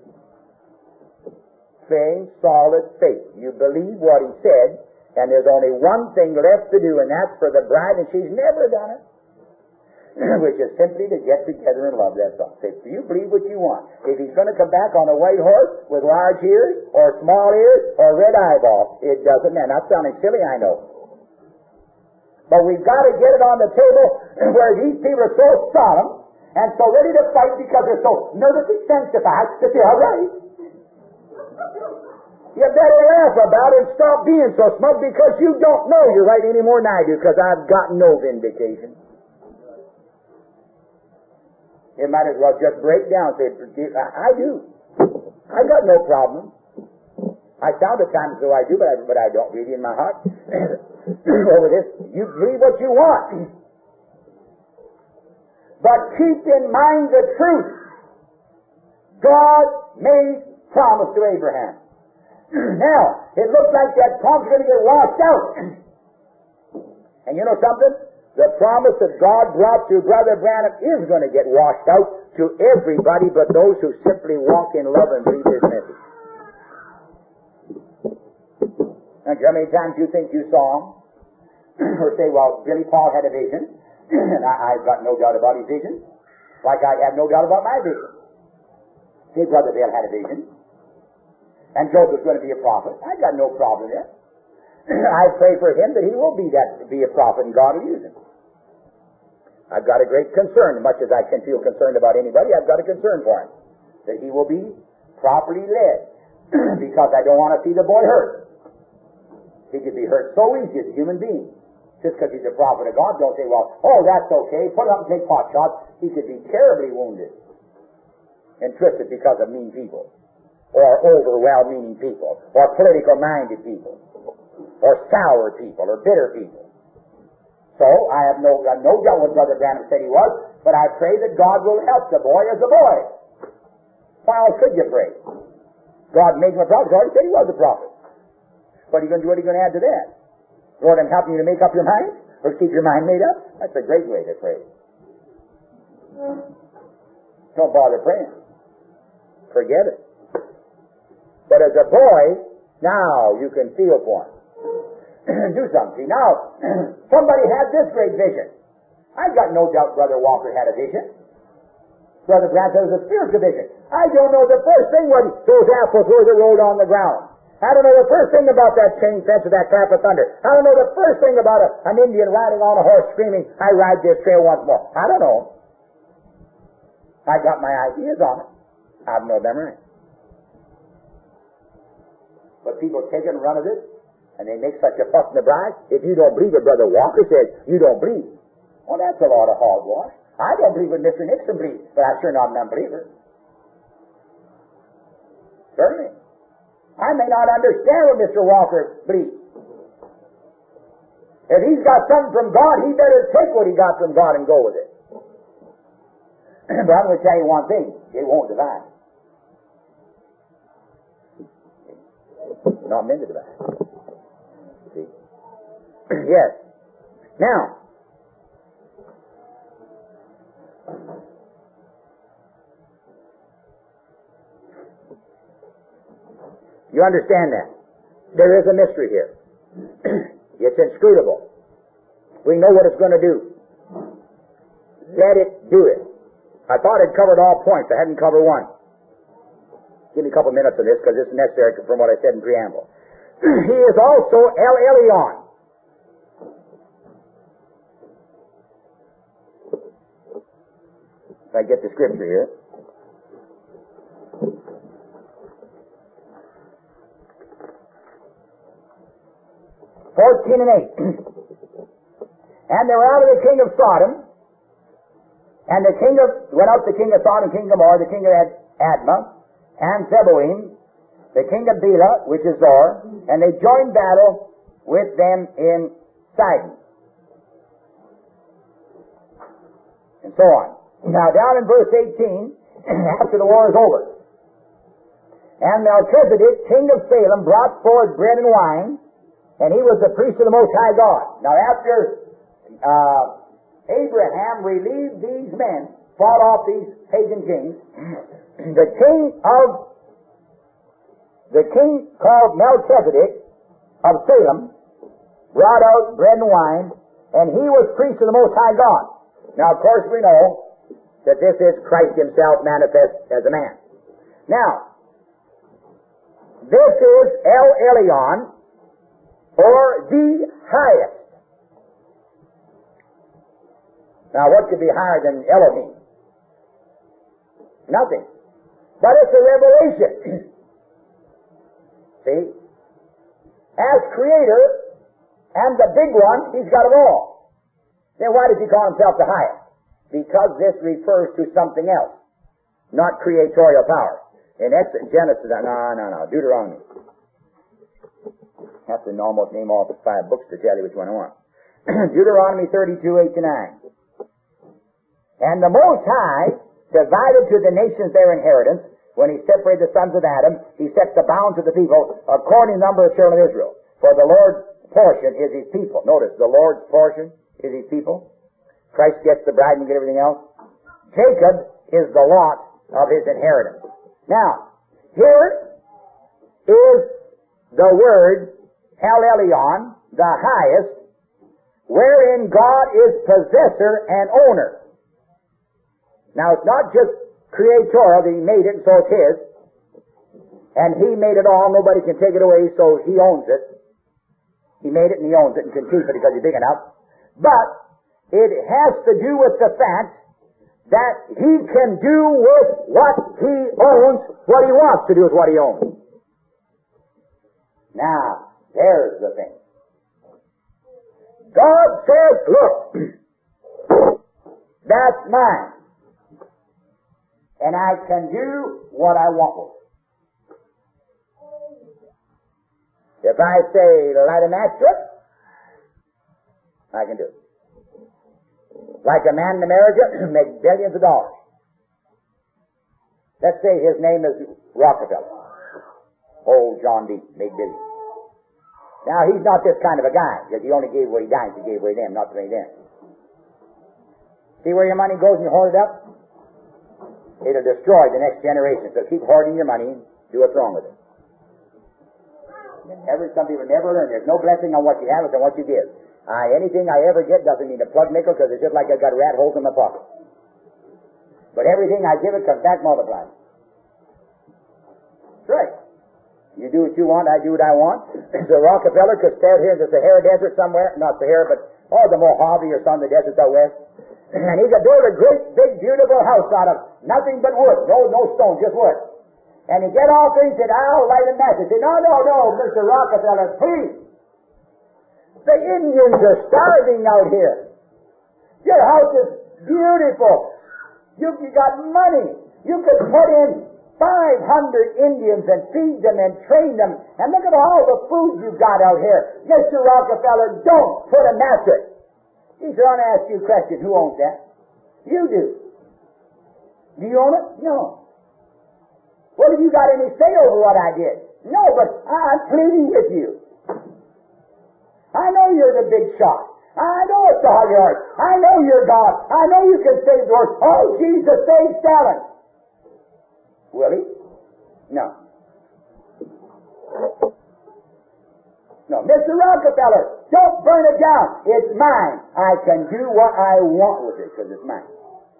Faith, solid faith. You believe what he said, and there's only one thing left to do, and that's for the bride, and she's never done it, which is simply to get together and love. That's all. Say, do you believe what you want? If he's going to come back on a white horse with large ears, or small ears, or red eyeballs, it doesn't matter. Not sounding silly, I know. But we've got to get it on the table where these people are so solemn and so ready to fight because they're so nervously sanctified that they're all right. You better laugh about it and stop being so smug because you don't know you're right any more than I do, because I've got no vindication. You might as well just break down and say, I, I do. I got no problem. I sound at times as though I do, but I, but I don't really in my heart. Over this, you believe what you want. But keep in mind the truth. God made promise to Abraham. Now, it looks like that promise is going to get washed out. And you know something? The promise that God brought to Brother Branham is going to get washed out to everybody but those who simply walk in love and believe his message. Now, how many times you think you saw him? Or say, well, Billy Paul had a vision, and I, I've got no doubt about his vision, like I have no doubt about my vision. Say, Brother Bill had a vision, and Joseph's going to be a prophet. I've got no problem there. I pray for him that he will be that be a prophet, and God will use him. I've got a great concern, much as I can feel concerned about anybody, I've got a concern for him, that he will be properly led, because I don't want to see the boy hurt. He could be hurt so easy as a human being. Just because he's a prophet of God, don't say, well, oh, that's okay, put it up and take pot shots. He could be terribly wounded and twisted because of mean people, or over-well-meaning people, or political-minded people, or sour people, or bitter people. So, I have no, uh, no doubt what Brother Branham said he was, but I pray that God will help the boy as a boy. Why else could you pray? God made him a prophet. He already said he was a prophet. What are you going to do? What are you going to add to that? Lord, I'm helping you to make up your mind, or keep your mind made up? That's a great way to pray. Don't bother praying. Forget it. But as a boy, now you can feel for him. Do something. See, now, somebody had this great vision. I've got no doubt Brother Walker had a vision. Brother Branham said it was a spiritual vision. I don't know the first thing what those apples were that rolled on the ground. I don't know the first thing about that chain fence or that clap of thunder. I don't know the first thing about a, an Indian riding on a horse screaming, I ride this trail once more. I don't know. I got my ideas on it. I've no memory. But people take it and run with it, and they make such a fuss in the bride. If you don't believe what Brother Walker says, you don't believe. Well, that's a lot of hogwash. I don't believe what Mister Nixon believes, but I'm sure not an unbeliever. Certainly. I may not understand what Mister Walker believes. If he's got something from God, he better take what he got from God and go with it. But I'm going to tell you one thing. It won't divide. Not meant to divide. See? Yes. Now, you understand that? There is a mystery here. It's inscrutable. We know what it's going to do. Let it do it. I thought I'd covered all points. I hadn't covered one. Give me a couple minutes of this because it's necessary from what I said in preamble. He is also El Elyon. If I get the scripture here. fourteen and eight. And they were out of the king of Sodom, and the king of, went out the king of Sodom, king of Gomorrah, the king of Ad, Admah, and Zeboim, the king of Bela, which is Zor, and they joined battle with them in Sidon. And so on. Now down in verse eighteen, after the war is over, and Melchizedek, king of Salem, brought forth bread and wine, and he was the priest of the Most High God. Now after uh, Abraham relieved these men, fought off these pagan kings, the king of, the king called Melchizedek of Salem brought out bread and wine, and he was priest of the Most High God. Now, of course, we know that this is Christ himself manifest as a man. Now, this is El Elyon, or the highest. Now, what could be higher than Elohim? Nothing. But it's a revelation. See? As creator and the big one, he's got it all. Then why does he call himself the highest? Because this refers to something else, not creatorial power. In Exodus, Genesis, no, no, no, Deuteronomy. I have to almost name all the five books to tell you which one I want. Deuteronomy thirty-two, eight to nine. And the Most High divided to the nations their inheritance. When he separated the sons of Adam, he set the bounds of the people according to the number of children of Israel. For the Lord's portion is his people. Notice, the Lord's portion is his people. Christ gets the bride and get everything else. Jacob is the lot of his inheritance. Now, here is the word El Elyon, the highest, wherein God is possessor and owner. Now, it's not just creatorial that he made it, so it's his. And he made it all, nobody can take it away, so he owns it. He made it and he owns it and can keep it because he's big enough. But it has to do with the fact that he can do with what he owns what he wants to do with what he owns. Now, there's the thing. God says, look, that's mine. And I can do what I want with it. If I say, light a match to it, I can do it. Like a man in America, make billions of dollars. Let's say his name is Rockefeller. Old John D. made billions. Now, he's not this kind of a guy, because he only gave away dimes, he gave away them, not away them. See where your money goes and you hoard it up? It'll destroy the next generation. So keep hoarding your money, do what's wrong with it. Never, some people never learn. There's no blessing on what you have, it's on what you give. I, anything I ever get doesn't mean a plug nickel, because it's just like I've got rat holes in my pocket. But everything I give it comes back multiplied. That's right. You do what you want, I do what I want. So Rockefeller could stand here in the Sahara Desert somewhere, not Sahara, but oh, the Mojave or some of the deserts out west. And he could build a great, big, beautiful house out of nothing but wood. No, no stone, just wood. And he get off there and said, I'll light a match. He said, no, no, no, Mister Rockefeller, please. The Indians are starving out here. Your house is beautiful. You, you got money. You could put in five hundred Indians and feed them and train them. And look at all the food you've got out here. Mister Rockefeller, don't put a match to it. He said, I want to ask you a question. Who owns that? You do. Do you own it? No. Well, have you got any say over what I did? No, but I'm pleading with you. I know you're the big shot. I know it's the heart of your heart. I know you're God. I know you can save the world. Oh, Jesus, save Stalin. Will he? No. No, Mister Rockefeller, don't burn it down. It's mine. I can do what I want with it because it's mine.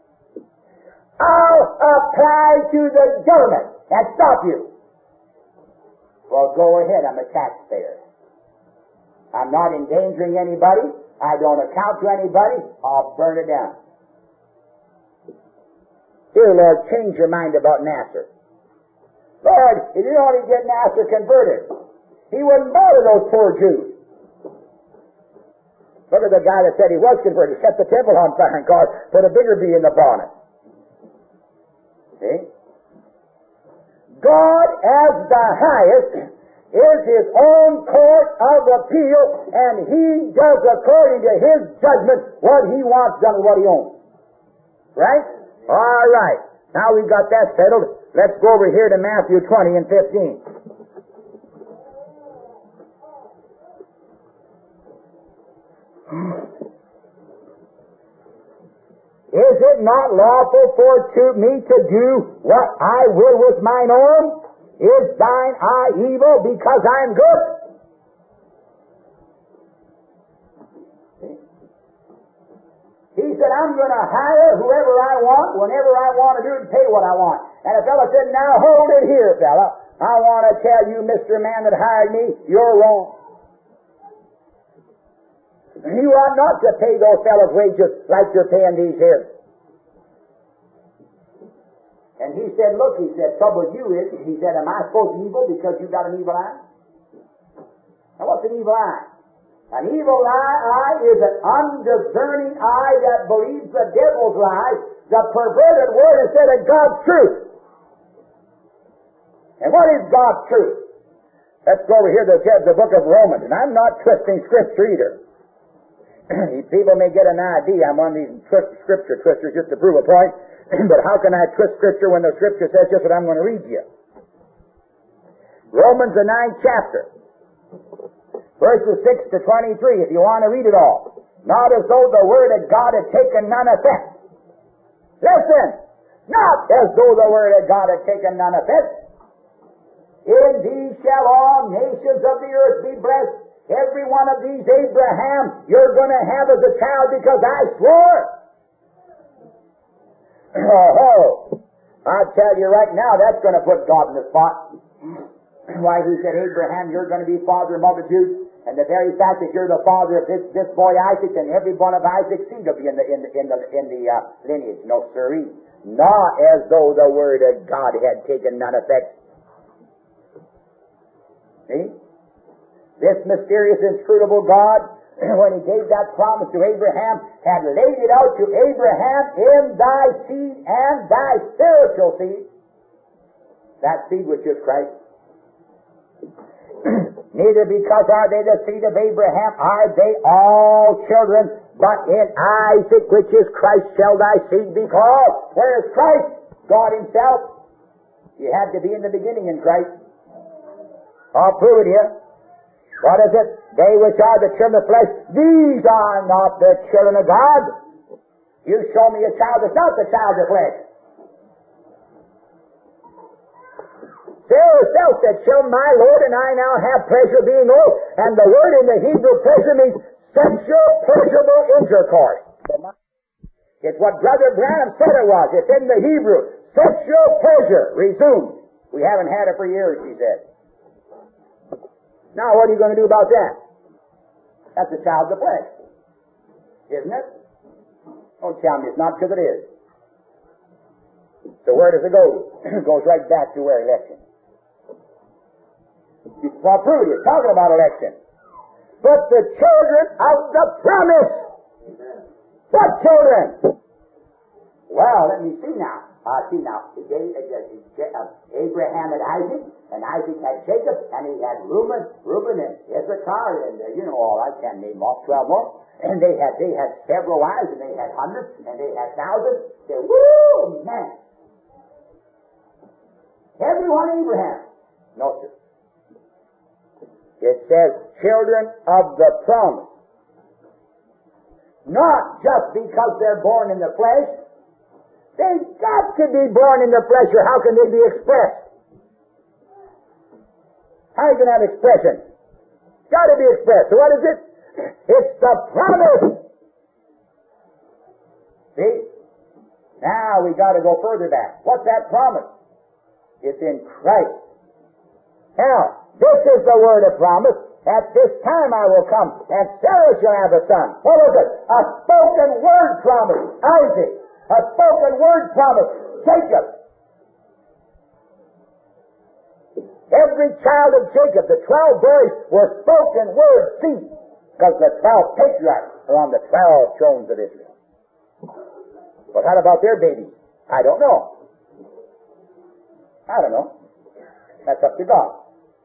I'll apply to the government and stop you. Well, go ahead. I'm a taxpayer. I'm not endangering anybody. I don't account to anybody. I'll burn it down. Dear Lord, change your mind about Nasser. Lord, if you only get Nasser converted, he wouldn't bother those poor Jews. Look at the guy that said he was converted, set the temple on fire and God put a bigger bee in the bonnet. See? God as the highest is His own court of appeal, and He does according to His judgment what He wants done with what He owns. Right? All right. Now we've got that settled. Let's go over here to Matthew twenty and fifteen. Is it not lawful for to me to do what I will with mine own? Is thine eye evil because I am good? He said, I'm going to hire whoever I want, whenever I want to do it, and pay what I want. And a fellow said, now hold it here, fella. I want to tell you, Mister Man that hired me, you're wrong. You ought not to pay those fellows wages like you're paying these here. And he said, look, he said, trouble with you is, he said, am I supposed to be evil because you got an evil eye? Now what's an evil eye? An evil eye, eye is an undiscerning eye that believes the devil's lies, the perverted word instead of God's truth. And what is God's truth? Let's go over here to the book of Romans, and I'm not twisting Scripture either. People may get an idea I'm one of these Scripture twisters just to prove a point, but how can I twist Scripture when the Scripture says just what I'm going to read you? Romans, the ninth chapter, verses six to twenty-three, if you want to read it all. Not as though the Word of God had taken none effect. Listen! Not as though the Word of God had taken none effect. In thee shall all nations of the earth be blessed. Every one of these, Abraham, you're going to have as a child because I swore. Oh, I'll tell you right now, that's going to put God in the spot. Why, he said, Abraham, you're going to be father of multitudes, and the very fact that you're the father of this, this boy Isaac, and every one of Isaac's seed will be in the in the in the in the uh, lineage. No, sirree. Not as though the word of God had taken none effect. See? This mysterious, inscrutable God, when He gave that promise to Abraham, had laid it out to Abraham in thy seed and thy spiritual seed. That seed which is Christ. Neither because are they the seed of Abraham, are they all children, but in Isaac, which is Christ, shall thy seed be called. Where is Christ? God Himself. You had to be in the beginning in Christ. I'll prove it here. What is it? They which are the children of flesh, these are not the children of God. You show me a child that's not the child of flesh. Sarah herself said, shall my Lord and I now have pleasure being old? And the word in the Hebrew pleasure means sexual, pleasurable intercourse. It's what Brother Branham said it was. It's in the Hebrew. Sexual pleasure resumed. We haven't had it for years, he said. Now, what are you going to do about that? That's a child of the flesh. Isn't it? Don't tell me it's not, because it is. So where does it go? It goes right back to where election. Well, prove it. You're talking about election. But the children of the promise. What children? Well, let me see now. Uh, see now, Abraham had Isaac, and Isaac had Jacob, and he had Reuben, Reuben and Issachar, and uh, you know all. I can't name off twelve more. And they had they had several wives, and they had hundreds, and they had thousands. They, woo, man! Everyone Abraham. No, sir. It says children of the promise, not just because they're born in the flesh. They've got to be born in the flesh, or how can they be expressed? How you can have expression? Got to be expressed. So what is it? It's the promise. See? Now we got to go further back. What's that promise? It's in Christ. Now, this is the word of promise. At this time I will come, and Sarah shall have a son. What was it? A spoken word promise. Isaac. A spoken word promise, Jacob. Every child of Jacob, the twelve boys, were spoken word seed. Because the twelve patriarchs are on the twelve thrones of Israel. But how about their babies? I don't know. I don't know. That's up to God.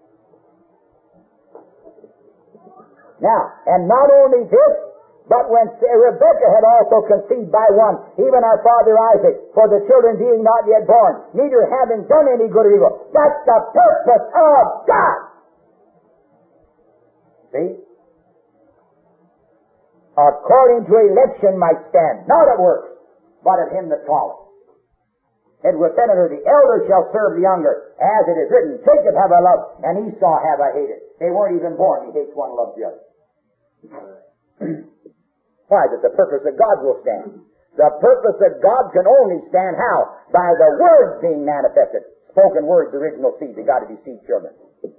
Now, and not only this, but when Rebekah had also conceived by one, even our father Isaac, for the children being not yet born, neither having done any good or evil. That's the purpose of God. See? According to election might stand, not of works, but of him that calleth. It was said unto her, the elder shall serve the younger, as it is written, Jacob have I loved, and Esau have I hated. They weren't even born, he hates one, loves the other. Why? That the purpose of God will stand. The purpose of God can only stand how? By the Word being manifested. Spoken words, original seed. They got to be seed children.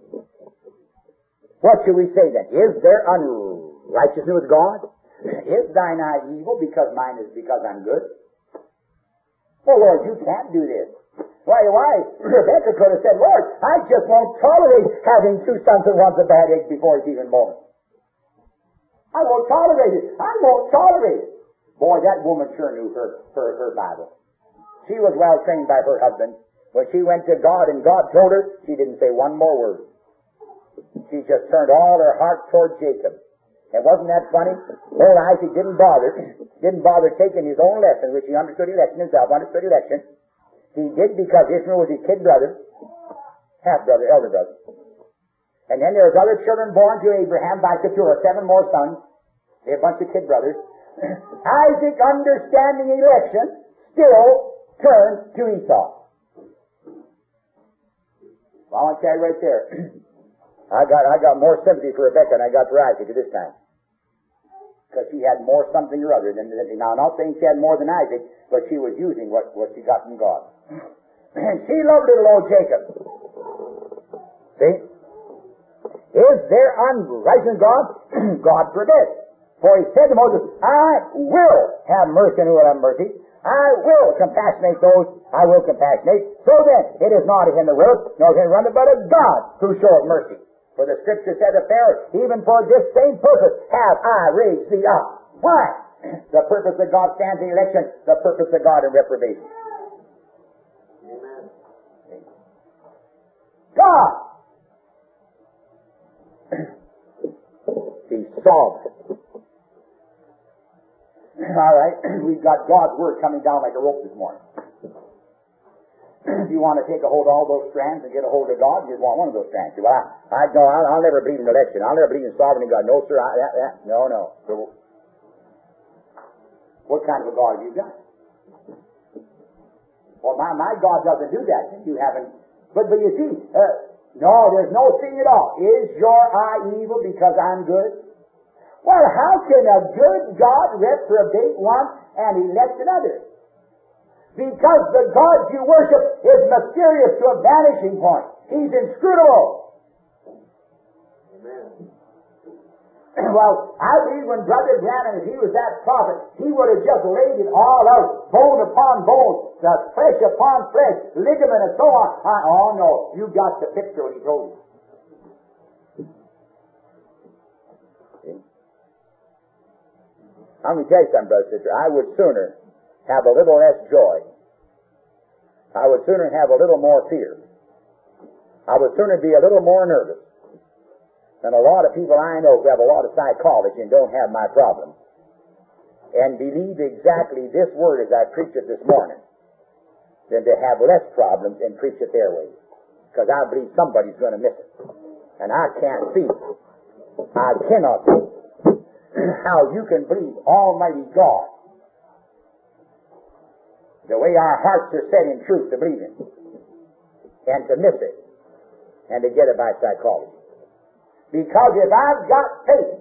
What should we say then? Is there unrighteousness with God? Is thine eye evil because mine is because I'm good? Oh, Lord, you can't do this. Why, why? Rebecca could have said, Lord, I just won't tolerate having two sons that wants a bad egg before he's even born. I won't tolerate it. I won't tolerate it. Boy, that woman sure knew her, her, her Bible. She was well trained by her husband. When she went to God and God told her, she didn't say one more word. She just turned all her heart toward Jacob. And wasn't that funny? Old Isaac didn't bother, didn't bother taking his own lesson, which he understood election himself, understood election. He did because Ishmael was his kid brother, half-brother, elder brother. And then there was other children born to Abraham by Keturah, seven more sons. They're a bunch of kid brothers. Isaac, understanding election, still turned to Esau. Well, I want to tell you right there, I got I got more sympathy for Rebecca than I got for Isaac at this time. Because she had more something or other than, than now, I'm not saying she had more than Isaac, but she was using what, what she got from God. And she loved little old Jacob. See? Is there unrighteousness in God? God forbid. For he said to Moses, I will have mercy on who will have mercy. I will compassionate those I will compassionate. So then, it is not in the will, nor can run it, but of God who showeth mercy. For the Scripture said of Pharaoh, even for this same purpose have I raised thee up. Why? The purpose of God stands in election, the purpose of God in reprobation. Amen. God! He solved it. All right, we've got God's Word coming down like a rope this morning. If you want to take a hold of all those strands and get a hold of God, you just want one of those strands. Well, I, I no, I'll, I'll never believe in election. I'll never believe in sovereignty God. No, sir. I, that, that, no, no. So, what kind of a God have you got? Well, my, my God doesn't do that. You haven't. But, but you see, uh, no, there's no sin at all. Is your eye evil because I'm good? Well, how can a good God reprobate one and elect another? Because the God you worship is mysterious to a vanishing point. He's inscrutable. Amen. Well, I believe when Brother Branham, if he was that prophet, he would have just laid it all out, bone upon bone, the flesh upon flesh, ligament and so on. I, oh no, you got the picture when he told you. See? Let me tell you something, brother, sister. I would sooner have a little less joy. I would sooner have a little more fear. I would sooner be a little more nervous than a lot of people I know who have a lot of psychology and don't have my problems, and believe exactly this word as I preach it this morning, than to have less problems and preach it their way. Because I believe somebody's going to miss it. And I can't see, I cannot see how you can believe Almighty God the way our hearts are set in truth to believe in, and to miss it, and to get it by psychology. Because if I've got faith,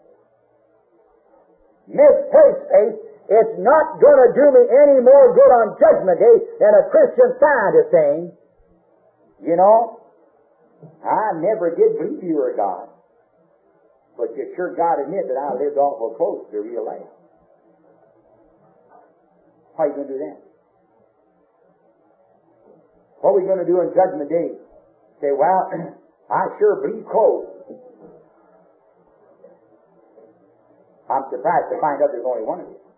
misplaced faith, it's not going to do me any more good on Judgment Day than a Christian scientist saying, you know, I never did believe you were a God, but you sure got to admit that I lived awful close to real life. How are you going to do that? What are we going to do on Judgment Day? Say, well, I sure believe clothes. I'm surprised to find out there's only one of you.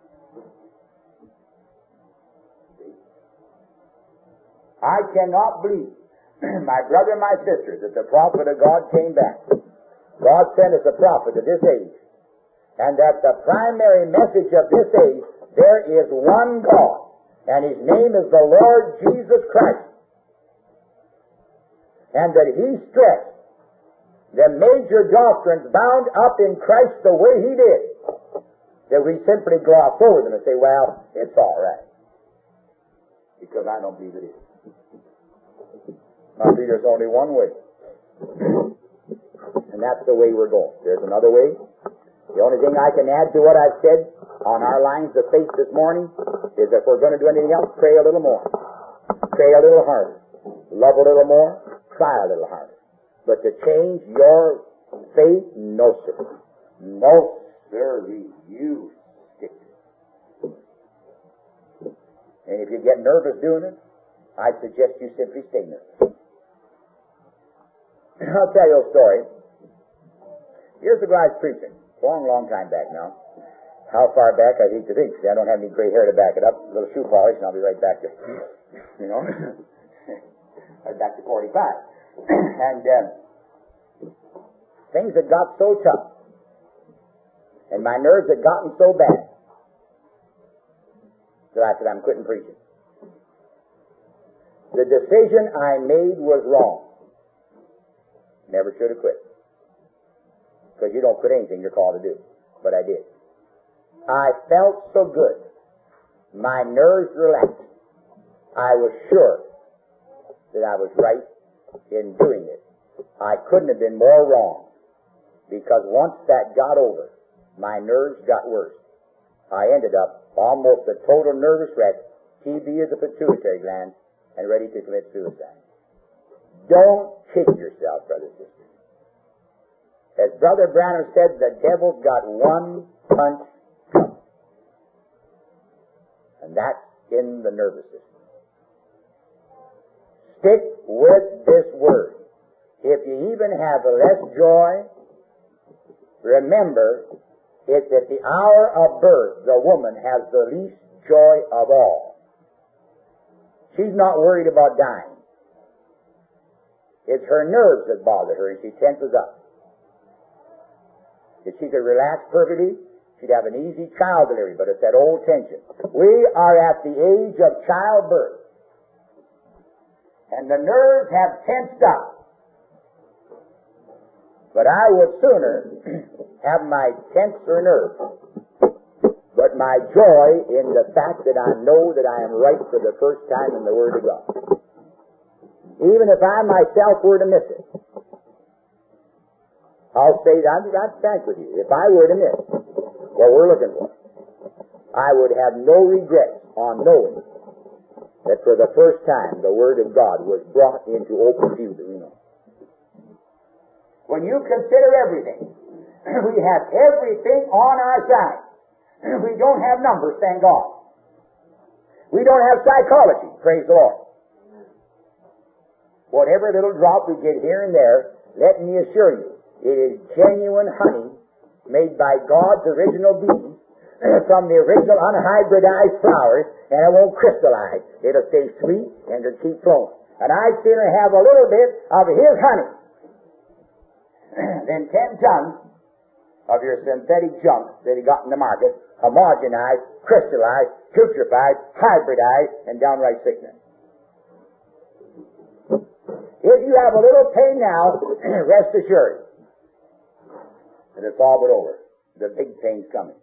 I cannot believe, my brother and my sister, that the prophet of God came back. God sent us a prophet of this age, and that the primary message of this age, there is one God, and His name is the Lord Jesus Christ. And that He stressed the major doctrines bound up in Christ the way He did, that we simply gloss over them and say, well, it's all right, because I don't believe it is. I believe there's only one way, and that's the way we're going. There's another way. The only thing I can add to what I've said on our lines of faith this morning is if we're going to do anything else, pray a little more, pray a little harder, love a little more, try a little harder. But to change your faith, no sir. No sir, you stick to it. And if you get nervous doing it, I suggest you simply stay nervous. I'll tell you a story. Here's the guy preaching. Long, long time back now. How far back, I hate to think. See, I don't have any gray hair to back it up. A little shoe polish, and I'll be right back to, you know, right back to forty-five. And uh, things had got so tough, and my nerves had gotten so bad, that I said, I'm quitting preaching. The decision I made was wrong. Never should have quit. Because you don't quit anything you're called to do. But I did. I felt so good. My nerves relaxed. I was sure that I was right in doing it. I couldn't have been more wrong. Because once that got over, my nerves got worse. I ended up almost a total nervous wreck, T B of the pituitary gland, and ready to commit suicide. Don't kid yourself, brothers and sisters. As Brother Branham said, the devil's got one punch coming. And that's in the nervous system. Stick with this word. If you even have less joy, remember, it's at the hour of birth the woman has the least joy of all. She's not worried about dying. It's her nerves that bother her, and she tenses up. If she could relax perfectly, she'd have an easy child delivery, but it's that old tension. We are at the age of childbirth, and the nerves have tensed up. But I would sooner have my tenser nerves, but my joy in the fact that I know that I am right for the first time in the Word of God. Even if I myself were to miss it, I'll say, I'm, I'm frank with you, if I were to miss what we're looking for, I would have no regrets on knowing that for the first time the Word of God was brought into open view to me. When you consider everything, we have everything on our side. We don't have numbers, thank God. We don't have psychology, praise the Lord. Whatever little drop we get here and there, let me assure you, it is genuine honey made by God's original bees from the original unhybridized flowers, and it won't crystallize. It'll stay sweet and it'll keep flowing. And I'd sooner have a little bit of His honey than ten tons of your synthetic junk that He got in the market, homogenized, crystallized, putrefied, hybridized, and downright sickness. If you have a little pain now, rest assured that it's all but over. The big pain's coming.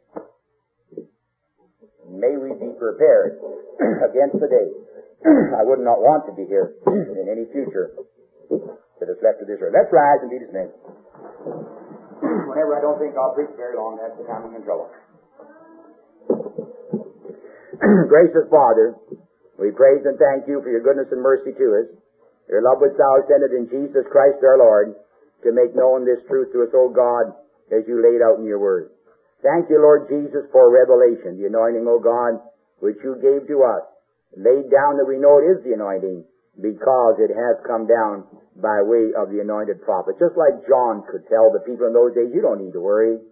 May we be prepared against the day. I would not want to be here in any future that is left of this earth. Let's rise and be dismissed. Whenever I don't think I'll preach very long, that's the time I'm in trouble. Gracious Father, we praise and thank you for your goodness and mercy to us. Your love which thou hast sent in Jesus Christ our Lord, to make known this truth to us, O God, as you laid out in your word. Thank you, Lord Jesus, for revelation, the anointing, O God, which you gave to us, laid down that we know it is the anointing, because it has come down by way of the anointed prophet. Just like John could tell the people in those days, you don't need to worry.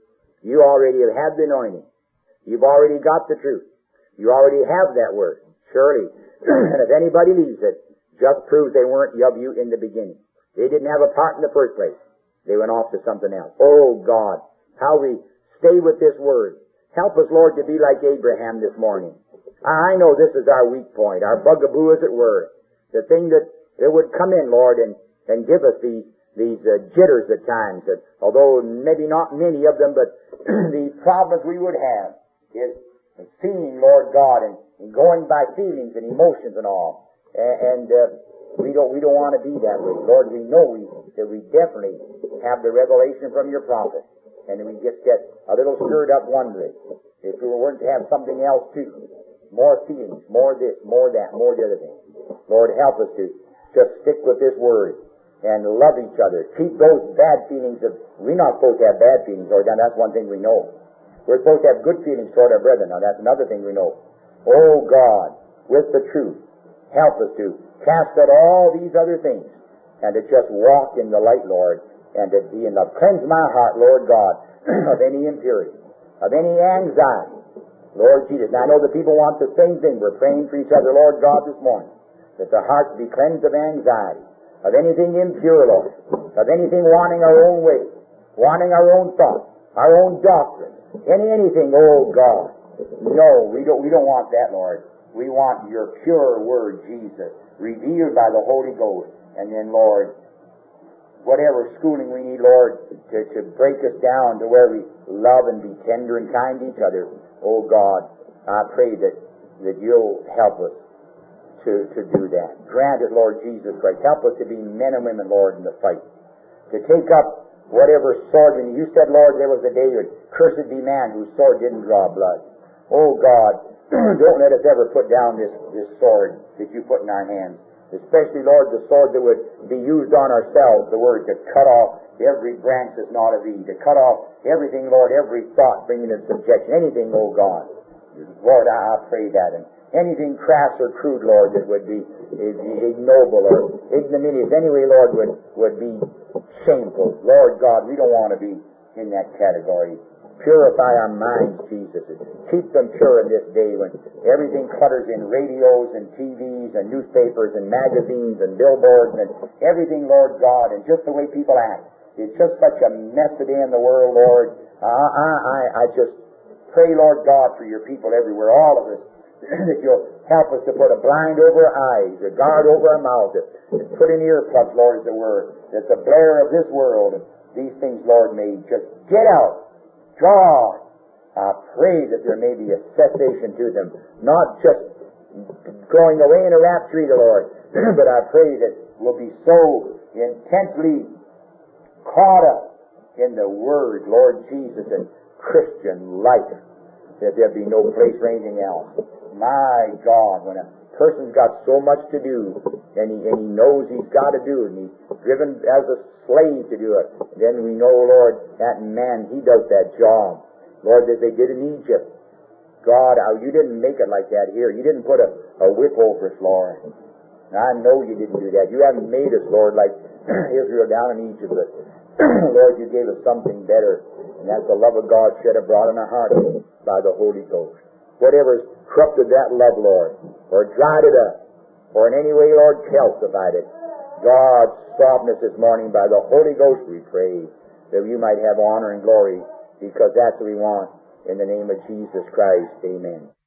You already have had the anointing. You've already got the truth. You already have that word, surely. And if anybody leaves it, just proves they weren't of you in the beginning. They didn't have a part in the first place. They went off to something else. Oh, God, how we stay with this word. Help us, Lord, to be like Abraham this morning. I know this is our weak point, our bugaboo, as it were. The thing that, that would come in, Lord, and, and give us these, these uh, jitters at times, that, although maybe not many of them, but the problems we would have is seeing, Lord God, and, and going by feelings and emotions and all. And, and uh, we don't we don't want to be that way. Lord, we know we, that we definitely have the revelation from your prophet. And we just get a little stirred up wondering if we weren't to have something else too. More feelings, more this, more that, more the other thing. Lord, help us to just stick with this word and love each other. Keep those bad feelings. Of, we're not supposed to have bad feelings, Lord. That's one thing we know. We're supposed to have good feelings toward our brethren. Now, that's another thing we know. Oh, God, with the truth, help us to cast out all these other things and to just walk in the light, Lord, and to be in the cleanse my heart, Lord God, of any impurity, of any anxiety. Lord Jesus, and I know the people want the same thing. We're praying for each other, Lord God, this morning, that their hearts be cleansed of anxiety, of anything impure, Lord, of anything wanting our own way, wanting our own thoughts, our own doctrine, any anything, oh God. No, we don't, we don't want that, Lord. We want your pure word, Jesus, revealed by the Holy Ghost. And then, Lord, whatever schooling we need, Lord, to, to break us down to where we love and be tender and kind to each other. Oh God, I pray that, that you'll help us to, to do that. Grant it, Lord Jesus Christ. Help us to be men and women, Lord, in the fight. To take up whatever sword. And you said, Lord, there was a day when cursed be man whose sword didn't draw blood. Oh God, don't let us ever put down this, this sword that you put in our hands. Especially, Lord, the sword that would be used on ourselves, the word to cut off every branch that's not of thee, to cut off everything, Lord, every thought bringing into subjection, anything, oh God. Lord, I, I pray that. And anything crass or crude, Lord, that would be ignoble or ignominious, anyway, Lord, would, would be shameful. Lord God, we don't want to be in that category. Purify our minds, Jesus. Keep them pure in this day when everything clutters in radios and T Vs and newspapers and magazines and billboards and everything, Lord God, and just the way people act. It's just such a mess today in the world, Lord. Uh, I, I, I just pray, Lord God, for your people everywhere, all of us, that you'll help us to put a blind over our eyes, a guard over our mouths, and put in earplugs, Lord, as it were, that the blare of this world, these things, Lord, may just get out. God, I pray that there may be a cessation to them, not just going away in a rapture, the Lord, but I pray that we'll be so intensely caught up in the Word, Lord Jesus, and Christian life, that there'll be no place for anything else. My God, when a person's got so much to do, and he, and he knows he's got to do it, and he's driven as a slave to do it, then we know, Lord, that man, he does that job. Lord, as they did in Egypt. God, you didn't make it like that here. You didn't put a, a whip over us, Lord. I know you didn't do that. You haven't made us, Lord, like Israel down in Egypt, but Lord, you gave us something better, and that's the love of God shed abroad in our hearts by the Holy Ghost. Whatever's corrupted that love, Lord, or dried it up, or in any way, Lord, calcified it, God, soften us this morning by the Holy Ghost, we pray, that you might have honor and glory, because that's what we want. In the name of Jesus Christ, amen.